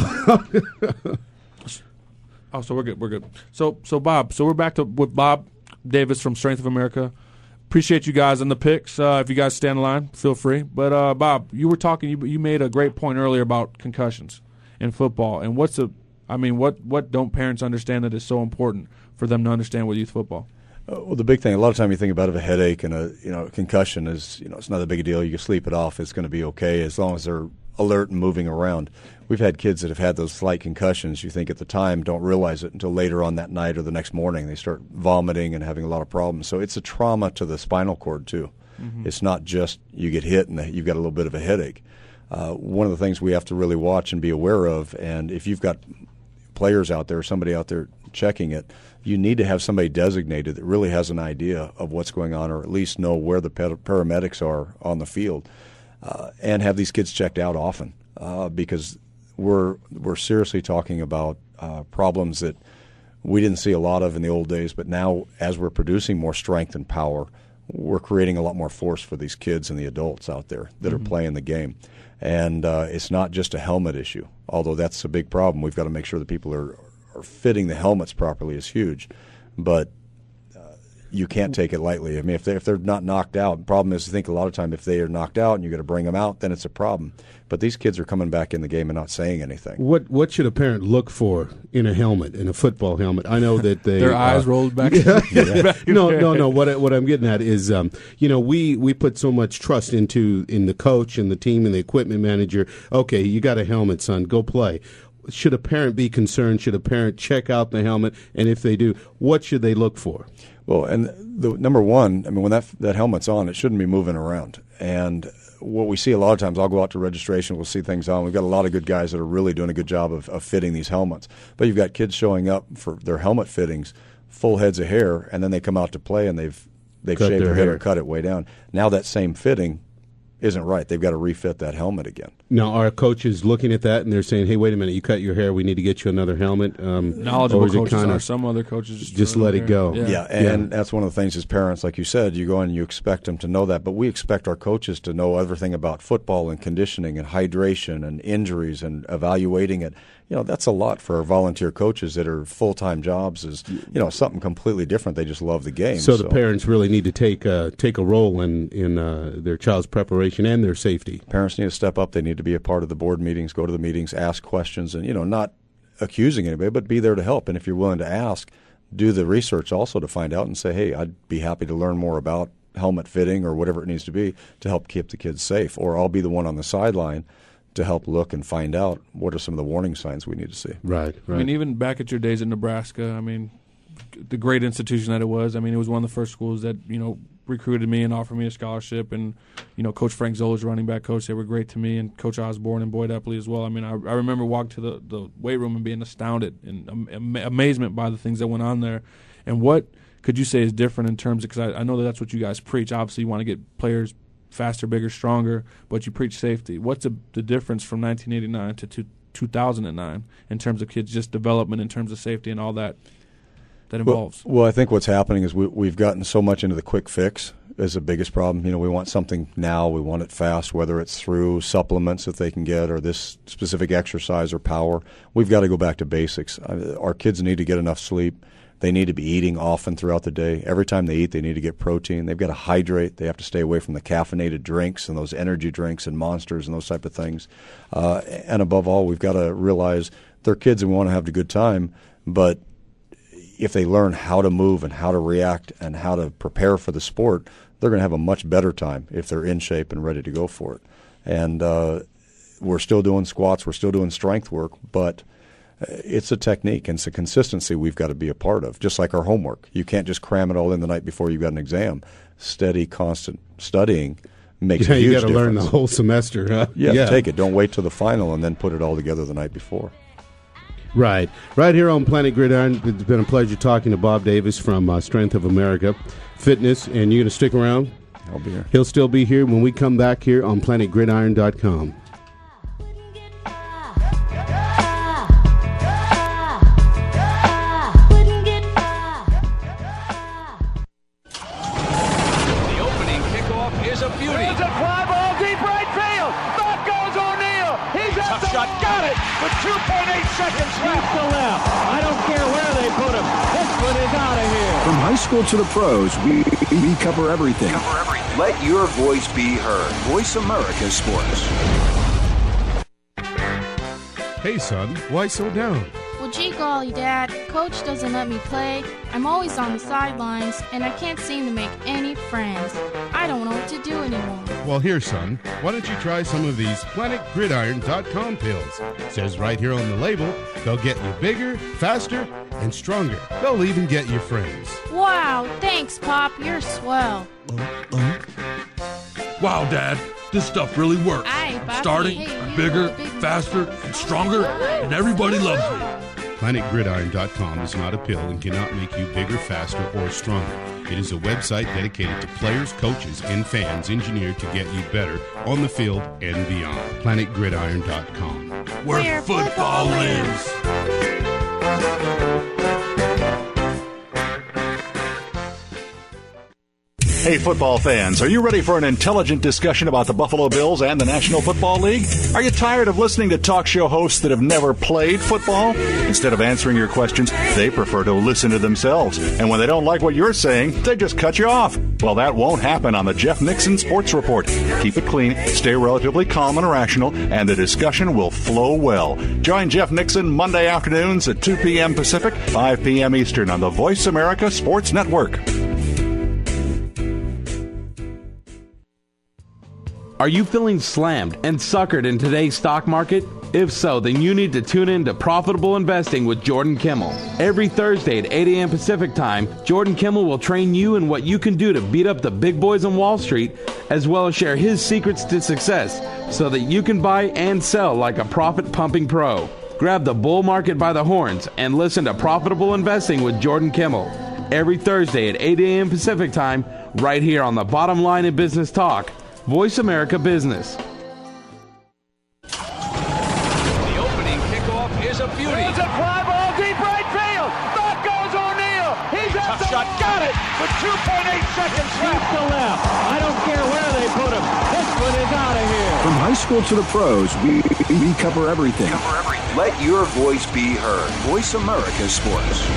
Oh, so we're good. So Bob, we're back with Bob Davis from Strength of America. Appreciate you guys on the picks. If you guys stand in line, feel free. But Bob, you were talking. You made a great point earlier about concussions in football, and what don't parents understand that is so important for them to understand with youth football? Well, the big thing, a lot of time you think about a headache and a concussion is, it's not a big deal. You can sleep it off. It's going to be okay as long as they're alert and moving around. We've had kids that have had those slight concussions. You think at the time, don't realize it until later on that night or the next morning. They start vomiting and having a lot of problems. So it's a trauma to the spinal cord, too. Mm-hmm. It's not just you get hit and you've got a little bit of a headache. One of the things we have to really watch and be aware of, and if you've got players out there, somebody out there checking it, you need to have somebody designated that really has an idea of what's going on, or at least know where the paramedics are on the field, and have these kids checked out often, because we're seriously talking about problems that we didn't see a lot of in the old days, but now as we're producing more strength and power, we're creating a lot more force for these kids and the adults out there that are playing the game. And it's not just a helmet issue, although that's a big problem. We've got to make sure that people are fitting the helmets properly is huge. But you can't take it lightly. I mean, if they're not knocked out, the problem is, I think a lot of time if they are knocked out and you're going to bring them out, then it's a problem. But these kids are coming back in the game and not saying anything. What should a parent look for in a helmet, in a football helmet? I know that they their eyes rolled back. No. What I'm getting at is, we put so much trust in the coach and the team and the equipment manager. Okay, you got a helmet, son. Go play. Should a parent be concerned? Should a parent check out the helmet? And if they do, what should they look for? Well, and the number one, I mean, when that helmet's on, it shouldn't be moving around. And what we see a lot of times, I'll go out to registration, we'll see things on. We've got a lot of good guys that are really doing a good job of fitting these helmets. But you've got kids showing up for their helmet fittings, full heads of hair, and then they come out to play and they've shaved their hair and cut it way down. Now that same fitting isn't right. They've got to refit that helmet again. Now, are coaches looking at that and they're saying, hey, wait a minute, you cut your hair, we need to get you another helmet? Knowledgeable coaches are. Some other coaches just let it go. Yeah, and that's one of the things as parents, like you said, you go in and you expect them to know that, but we expect our coaches to know everything about football and conditioning and hydration and injuries and evaluating it. That's a lot for our volunteer coaches that are full-time jobs. Is something completely different. They just love the game. So the parents really need to take a role in their child's preparation and their safety. Parents need to step up. They need to be a part of the board meetings, go to the meetings, ask questions, and not accusing anybody, but be there to help. And if you're willing to ask, do the research also to find out and say, hey, I'd be happy to learn more about helmet fitting or whatever it needs to be to help keep the kids safe. Or I'll be the one on the sideline to help look and find out what are some of the warning signs we need to see. Right. I mean, even back at your days in Nebraska, I mean, the great institution that it was. I mean, it was one of the first schools that, recruited me and offered me a scholarship. And, Coach Frank Zola's running back coach, they were great to me, and Coach Osborne and Boyd Epley as well. I mean, I remember walking to the weight room and being astounded and amazement by the things that went on there. And what could you say is different in terms of, because I know that's what you guys preach. Obviously, you want to get players faster, bigger, stronger, but you preach safety. What's the difference from 1989 to 2009 in terms of kids' just development, in terms of safety and all that involves? Well, I think what's happening is we've gotten so much into the quick fix is the biggest problem. We want something now. We want it fast, whether it's through supplements that they can get or this specific exercise or power. We've got to go back to basics. Our kids need to get enough sleep. They need to be eating often throughout the day. Every time they eat, they need to get protein. They've got to hydrate. They have to stay away from the caffeinated drinks and those energy drinks and Monsters and those type of things. And above all, we've got to realize they're kids and we want to have a good time, but if they learn how to move and how to react and how to prepare for the sport, they're going to have a much better time if they're in shape and ready to go for it. And we're still doing squats. We're still doing strength work, but it's a technique and it's a consistency we've got to be a part of, just like our homework. You can't just cram it all in the night before you've got an exam. Steady, constant studying makes a huge difference. You got to learn the whole semester, huh? Yeah, take it. Don't wait till the final and then put it all together the night before. Right here on Planet Gridiron. It's been a pleasure talking to Bob Davis from Strength of America Fitness, and you're going to stick around? I'll be here. He'll still be here when we come back here on PlanetGridiron.com. The opening kickoff is a beauty. There's a fly ball deep right field. Back goes O'Neal. He's at the shot. Got it with 2.8 seconds left. To left. I don't care where they put him. This one is out of here. From high school to the pros, we cover everything. Let your voice be heard. Voice America Sports. Hey, son, why so down? Well, Gee golly, Dad, Coach doesn't let me play. I'm always on the sidelines, and I can't seem to make any friends. I don't know what to do anymore. Well, here, son, why don't you try some of these PlanetGridiron.com pills? It says right here on the label, they'll get you bigger, faster, and stronger. They'll even get you friends. Wow, thanks, Pop. You're swell. Wow, Dad, this stuff really works. Aye, Bobby. Starting, Hey, I'm bigger, faster, and stronger, and everybody loves me. PlanetGridiron.com is not a pill and cannot make you bigger, faster, or stronger. It is a website dedicated to players, coaches, and fans engineered to get you better on the field and beyond. PlanetGridiron.com. Where football lives. Hey, football fans, are you ready for an intelligent discussion about the Buffalo Bills and the National Football League? Are you tired of listening to talk show hosts that have never played football? Instead of answering your questions, they prefer to listen to themselves. And when they don't like what you're saying, they just cut you off. Well, that won't happen on the Jeff Nixon Sports Report. Keep it clean, stay relatively calm and rational, and the discussion will flow well. Join Jeff Nixon Monday afternoons at 2 p.m. Pacific, 5 p.m. Eastern on the Voice America Sports Network. Are you feeling slammed and suckered in today's stock market? If so, then you need to tune in to Profitable Investing with Jordan Kimmel. Every Thursday at 8 a.m. Pacific Time, Jordan Kimmel will train you in what you can do to beat up the big boys on Wall Street, as well as share his secrets to success so that you can buy and sell like a profit-pumping pro. Grab the bull market by the horns and listen to Profitable Investing with Jordan Kimmel. Every Thursday at 8 a.m. Pacific Time, right here on the Bottom Line in Business Talk, Voice America Business. The opening kickoff is a beauty. It's a fly ball deep right field. Back goes O'Neal. He's at the shot. Got it with 2.8 seconds left. To left. I don't care where they put him. This one is out of here. From high school to the pros, we cover everything. Let your voice be heard. Voice America Sports.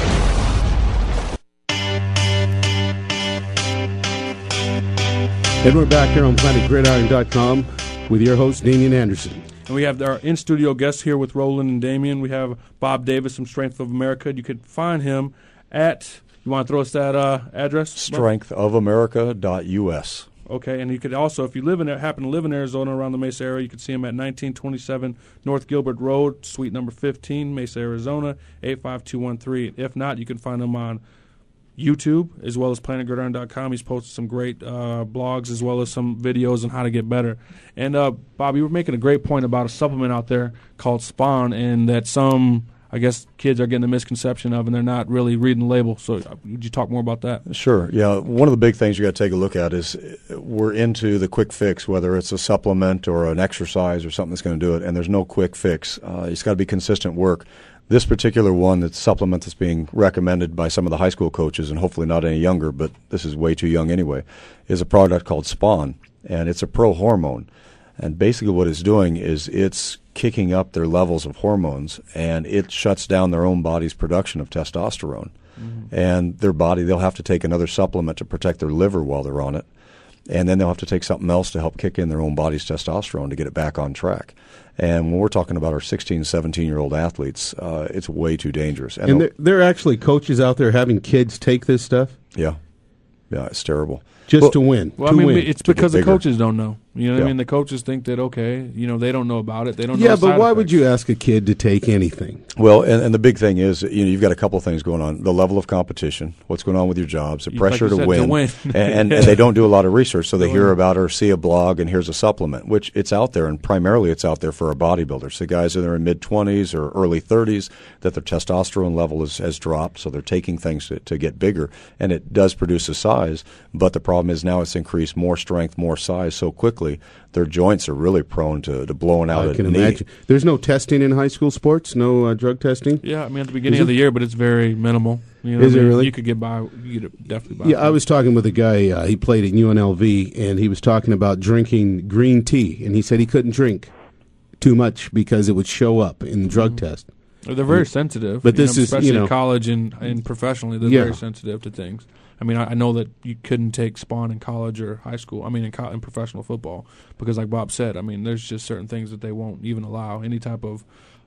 And we're back here on PlanetGridiron.com with your host, Damian Anderson. And we have our in-studio guests here with Roland and Damian. We have Bob Davis from Strength of America. You could find him at, you want to throw us that address? Strengthofamerica.us. Okay, and you could also, if you happen to live in Arizona around the Mesa area, you could see him at 1927 North Gilbert Road, suite number 15, Mesa, Arizona, 85213. If not, you can find him on YouTube as well as PlanetGridiron.com. He's posted some great blogs as well as some videos on how to get better. And Bob, you were making a great point about a supplement out there called Spawn, and that some, I guess, kids are getting a misconception of, and they're not really reading the label. So would you talk more about that? Sure. Yeah, one of the big things you got to take a look at is we're into the quick fix, whether it's a supplement or an exercise or something that's going to do it, and there's no quick fix. It's got to be consistent work. This particular one, that supplement that's being recommended by some of the high school coaches, and hopefully not any younger, but this is way too young anyway, is a product called Spawn, and it's a pro-hormone. And basically what it's doing is it's kicking up their levels of hormones, and it shuts down their own body's production of testosterone. Mm-hmm. And their body, they'll have to take another supplement to protect their liver while they're on it, and then they'll have to take something else to help kick in their own body's testosterone to get it back on track. And when we're talking about our 16, 17-year-old athletes, it's way too dangerous. And there are actually coaches out there having kids take this stuff? Yeah. Yeah, it's terrible. Just to win. Well, it's because the coaches don't know. You know what I mean? The coaches think that, okay, they don't know about it. They don't know. Yeah, but why would you ask a kid to take anything? Well, and the big thing is, you've got a couple of things going on. The level of competition, what's going on with your jobs, the pressure to win. and they don't do a lot of research, so they hear about or see a blog, and here's a supplement, which it's out there, and primarily it's out there for our bodybuilders. The guys that are in mid-20s or early 30s, that their testosterone level has dropped, so they're taking things to get bigger, and it does produce a size, but the problem is now it's increased more strength, more size so quickly, their joints are really prone to blowing out. I can imagine. There's no testing in high school sports, no drug testing? Yeah, at the beginning of the year, but it's very minimal. Is it really? You could get by. You could definitely buy. Yeah, I was talking with a guy. He played at UNLV, and he was talking about drinking green tea, and he said he couldn't drink too much because it would show up in the drug test. They're very sensitive. But this is, especially in college and professionally, they're very sensitive to things. I know that you couldn't take Spawn in college or high school. In professional football, because like Bob said, there's just certain things that they won't even allow. Any type of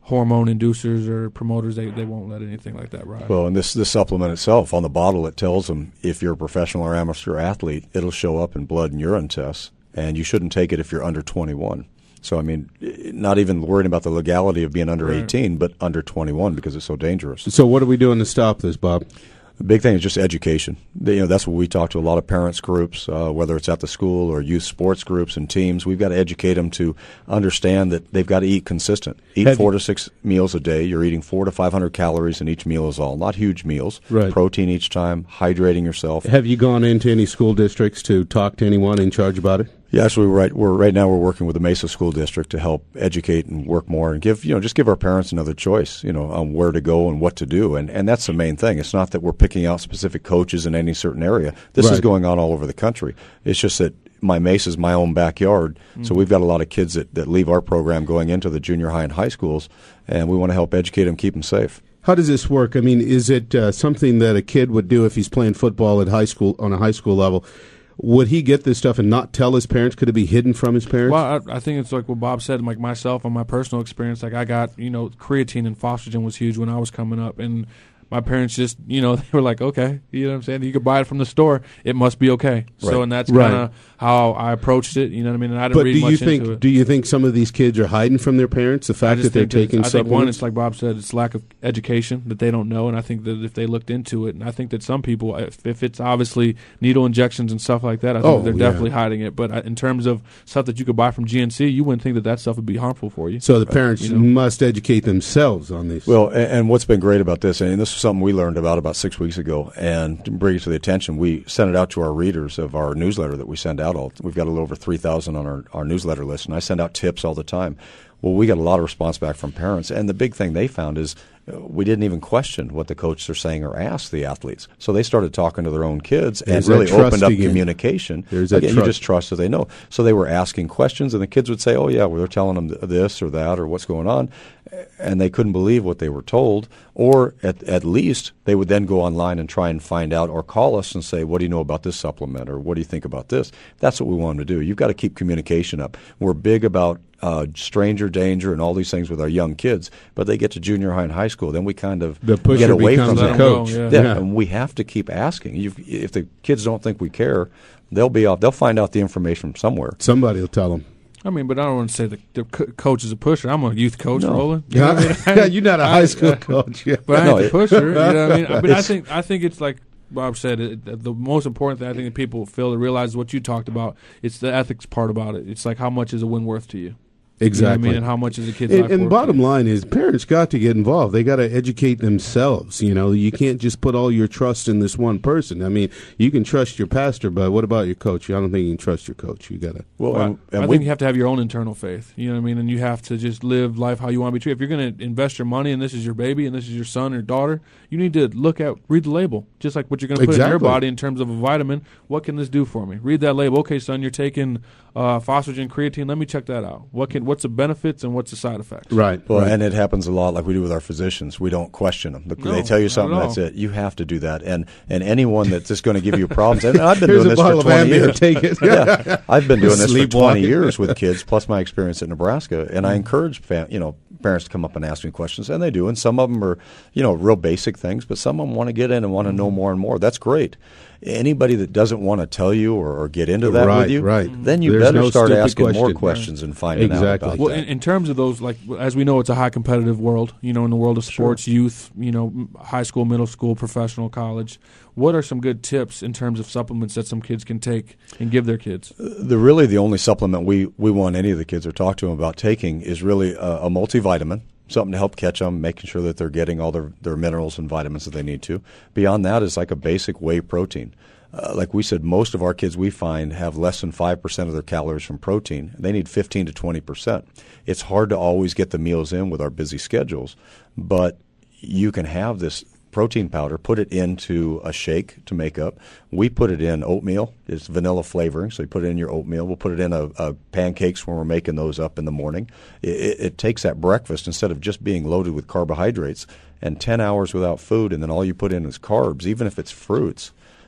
hormone inducers or promoters. They won't let anything like that ride. Well, and this supplement itself, on the bottle, it tells them if you're a professional or amateur athlete, it'll show up in blood and urine tests, and you shouldn't take it if you're under 21. So, I mean, not even worrying about the legality of being under 18, but under 21 because it's so dangerous. So what are we doing to stop this, Bob? The big thing is just education. That's what we talk to a lot of parents groups, whether it's at the school or youth sports groups and teams. We've got to educate them to understand that they've got to eat consistent. Eat 4 to 6 meals a day. You're eating 400 to 500 calories in each meal is all. Not huge meals. Right. Protein each time, hydrating yourself. Have you gone into any school districts to talk to anyone in charge about it? Yeah, actually, right now we're working with the Mesa School District to help educate and work more and give our parents another choice, on where to go and what to do. And that's the main thing. It's not that we're picking out specific coaches in any certain area. This is going on all over the country. It's just that my Mesa is my own backyard, so we've got a lot of kids that leave our program going into the junior high and high schools, and we want to help educate them, keep them safe. How does this work? I mean, is it something that a kid would do if he's playing football at high school on a high school level? Would he get this stuff and not tell his parents? Could it be hidden from his parents? Well, I think it's like what Bob said. Like myself, on my personal experience, like I got, creatine and phosphagen was huge when I was coming up, and my parents just, they were like, okay, you know what I'm saying? You could buy it from the store. It must be okay. Right. So, and that's kind of how I approached it, you know what I mean? And I didn't read much into it. Do you think some of these kids are hiding from their parents, the fact that they're taking supplements? I think one, it's like Bob said, it's lack of education that they don't know, and I think that if they looked into it, and I think that some people, if it's obviously needle injections and stuff like that, I think they're definitely hiding it. But in terms of stuff that you could buy from GNC, you wouldn't think that stuff would be harmful for you. So the parents must educate themselves on these. Well, and what's been great about this, and this is something we learned about 6 weeks ago, and to bring it to the attention, we sent it out to our readers of our newsletter that we send out. We've got a little over 3,000 on our newsletter list, and I send out tips all the time. Well, we got a lot of response back from parents, and the big thing they found is we didn't even question what the coaches are saying or ask the athletes. So they started talking to their own kids and really opened up communication. You just trust that they know. So they were asking questions, and the kids would say, oh, yeah, well, they're telling them this or that or what's going on, and they couldn't believe what they were told. Or at least they would then go online and try and find out or call us and say, what do you know about this supplement, or what do you think about this? That's what we want them to do. You've got to keep communication up. We're big about stranger danger and all these things with our young kids, but they get to junior high and high school, then we kind of get away from the coach. And we have to keep asking. If the kids don't think we care, they'll find out the information from somewhere. Somebody will tell them. I mean, but I don't want to say the coach is a pusher. I'm a youth coach, Roland. You know what I mean? You're not a high school coach. Yeah. But I ain't the pusher. You know what I mean? I think it's like Bob said, the most important thing I think that people fail to realize is what you talked about. It's the ethics part about it. It's like, how much is a win worth to you? Exactly. You know what I mean? And how much is a kid's life worth? And bottom line is, parents got to get involved. They got to educate themselves. You can't just put all your trust in this one person. I mean, you can trust your pastor, but what about your coach? I don't think you can trust your coach. You got to. Well, I think you have to have your own internal faith. You know what I mean? And you have to just live life how you want to be treated. If you're going to invest your money and this is your baby and this is your son or daughter, you need to read the label, just like what you're going to put in your body in terms of a vitamin. What can this do for me? Read that label. Okay, son, you're taking phosphagen, creatine. Let me check that out. What's the benefits and what's the side effects? Right. Well, and it happens a lot like we do with our physicians. We don't question them. They tell you something, that's it. You have to do that. And anyone that's just going to give you problems, and I've been doing this for 20 years. Take it. Yeah, I've been doing this for 20 years with kids, plus my experience at Nebraska, and I encourage parents to come up and ask me questions, and they do. And some of them are, real basic things, but some of them want to get in and want to know more and more. That's great. Anybody that doesn't want to tell you or get into that with you, then you better start asking more questions and finding out about well, that. In terms of those, like as we know, it's a high competitive world. In the world of sports, youth, high school, middle school, professional, college. What are some good tips in terms of supplements that some kids can take and give their kids? The only supplement we want any of the kids or talk to them about taking is really a multivitamin. Something to help catch them, making sure that they're getting all their minerals and vitamins that they need to. Beyond that is like a basic whey protein. Like we said, most of our kids we find have less than 5% of their calories from protein. They need 15 to 20%. It's hard to always get the meals in with our busy schedules, but you can have this protein powder, put it into a shake to make up. We put it in oatmeal. It's vanilla flavoring, so you put it in your oatmeal. We'll put it in a pancakes when we're making those up in the morning. It takes that breakfast, instead of just being loaded with carbohydrates, and 10 hours without food, and then all you put in is carbs, even if it's fruits.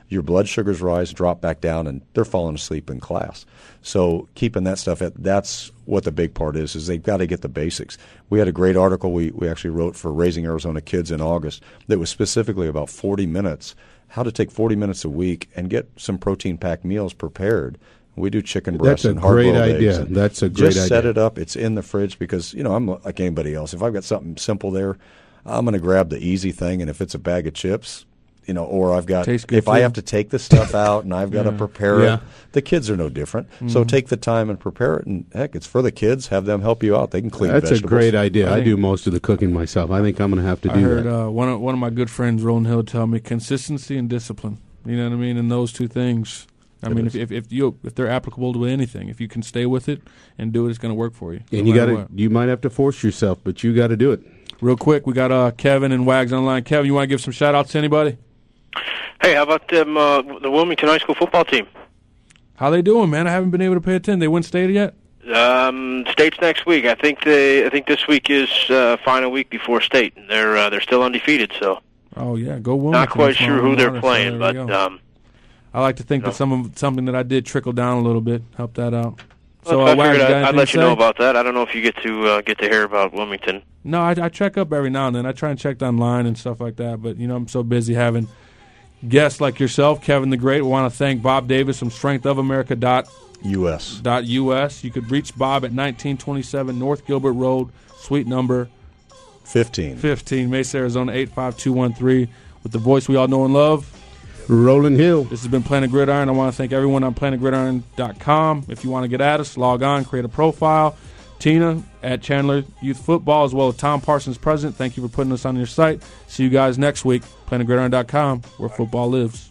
your blood sugars rise, drop back down, and they're falling asleep in class. So keeping that stuff that's what the big part is they've got to get the basics. We had a great article we actually wrote for Raising Arizona Kids in August that was specifically about 40 minutes, how to take 40 minutes a week and get some protein-packed meals prepared. We do chicken breasts and hard-boiled eggs. That's a great idea. Just set it up. It's in the fridge because, I'm like anybody else. If I've got something simple there, I'm going to grab the easy thing, and if it's a bag of chips, or I've got, if I have to take the stuff out and I've got to prepare it, the kids are no different. So take the time and prepare it, and heck, it's for the kids. Have them help you out. They can clean vegetables. That's a great idea. I do most of the cooking myself. I think I'm going to have to do that. I heard one of my good friends, Roland Hill, tell me consistency and discipline. You know what I mean? And those two things. I mean, if they're applicable to anything, if you can stay with it and do it, it's going to work for you. And you might have to force yourself, but you got to do it. Real quick, we got Kevin and Wags on the line. Kevin, you want to give some shout-outs to anybody? Hey, how about them, the Wilmington High School football team? How they doing, man? I haven't been able to pay attention. They win state yet? State's next week. I think this week is final week before state. They're still undefeated. So. Oh yeah, go Wilmington. Not quite sure who they're playing, but I like to think that something that I did trickle down a little bit, helped that out. So I figured I'd let you know about that. I don't know if you get to hear about Wilmington. No, I check up every now and then. I try and check online and stuff like that, but I'm so busy having guests like yourself, Kevin the Great. We want to thank Bob Davis from strengthofamerica.us. You could reach Bob at 1927 North Gilbert Road, suite number 15, Mesa, Arizona 85213, with the voice we all know and love, Roland Hill. This has been Planet Gridiron. I want to thank everyone on planetgridiron.com. If you want to get at us, log on, create a profile. Tina at Chandler Youth Football, as well as Tom Parsons, president. Thank you for putting us on your site. See you guys next week. PlanetGridiron.com, where football lives.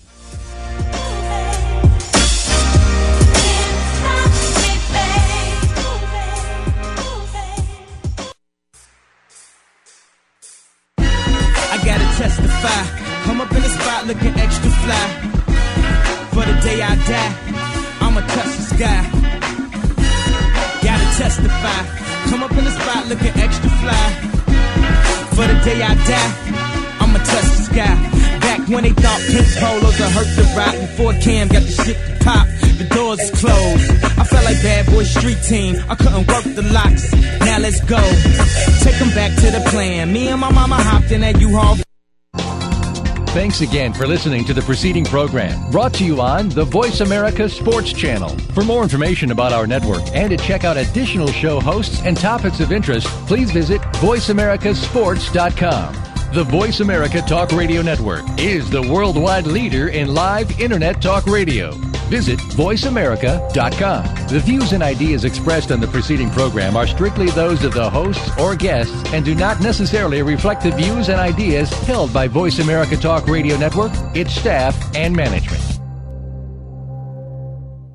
I gotta testify. Come up in the spot looking extra fly. For the day I die, I'ma touch the sky. Gotta testify. Come up in the spot looking extra fly. For the day I die, I'ma touch the sky. Back when they thought pink polos would hurt the rock, before Cam got the shit to pop, the doors is closed. I felt like Bad Boy Street Team. I couldn't work the locks. Now let's go. Take them back to the plan. Me and my mama hopped in that U-Haul. Thanks again for listening to the preceding program, brought to you on the Voice America Sports Channel. For more information about our network and to check out additional show hosts and topics of interest, please visit voiceamericasports.com. The Voice America Talk Radio Network is the worldwide leader in live Internet talk radio. Visit voiceamerica.com. The views and ideas expressed on the preceding program are strictly those of the hosts or guests and do not necessarily reflect the views and ideas held by Voice America Talk Radio Network, its staff, and management.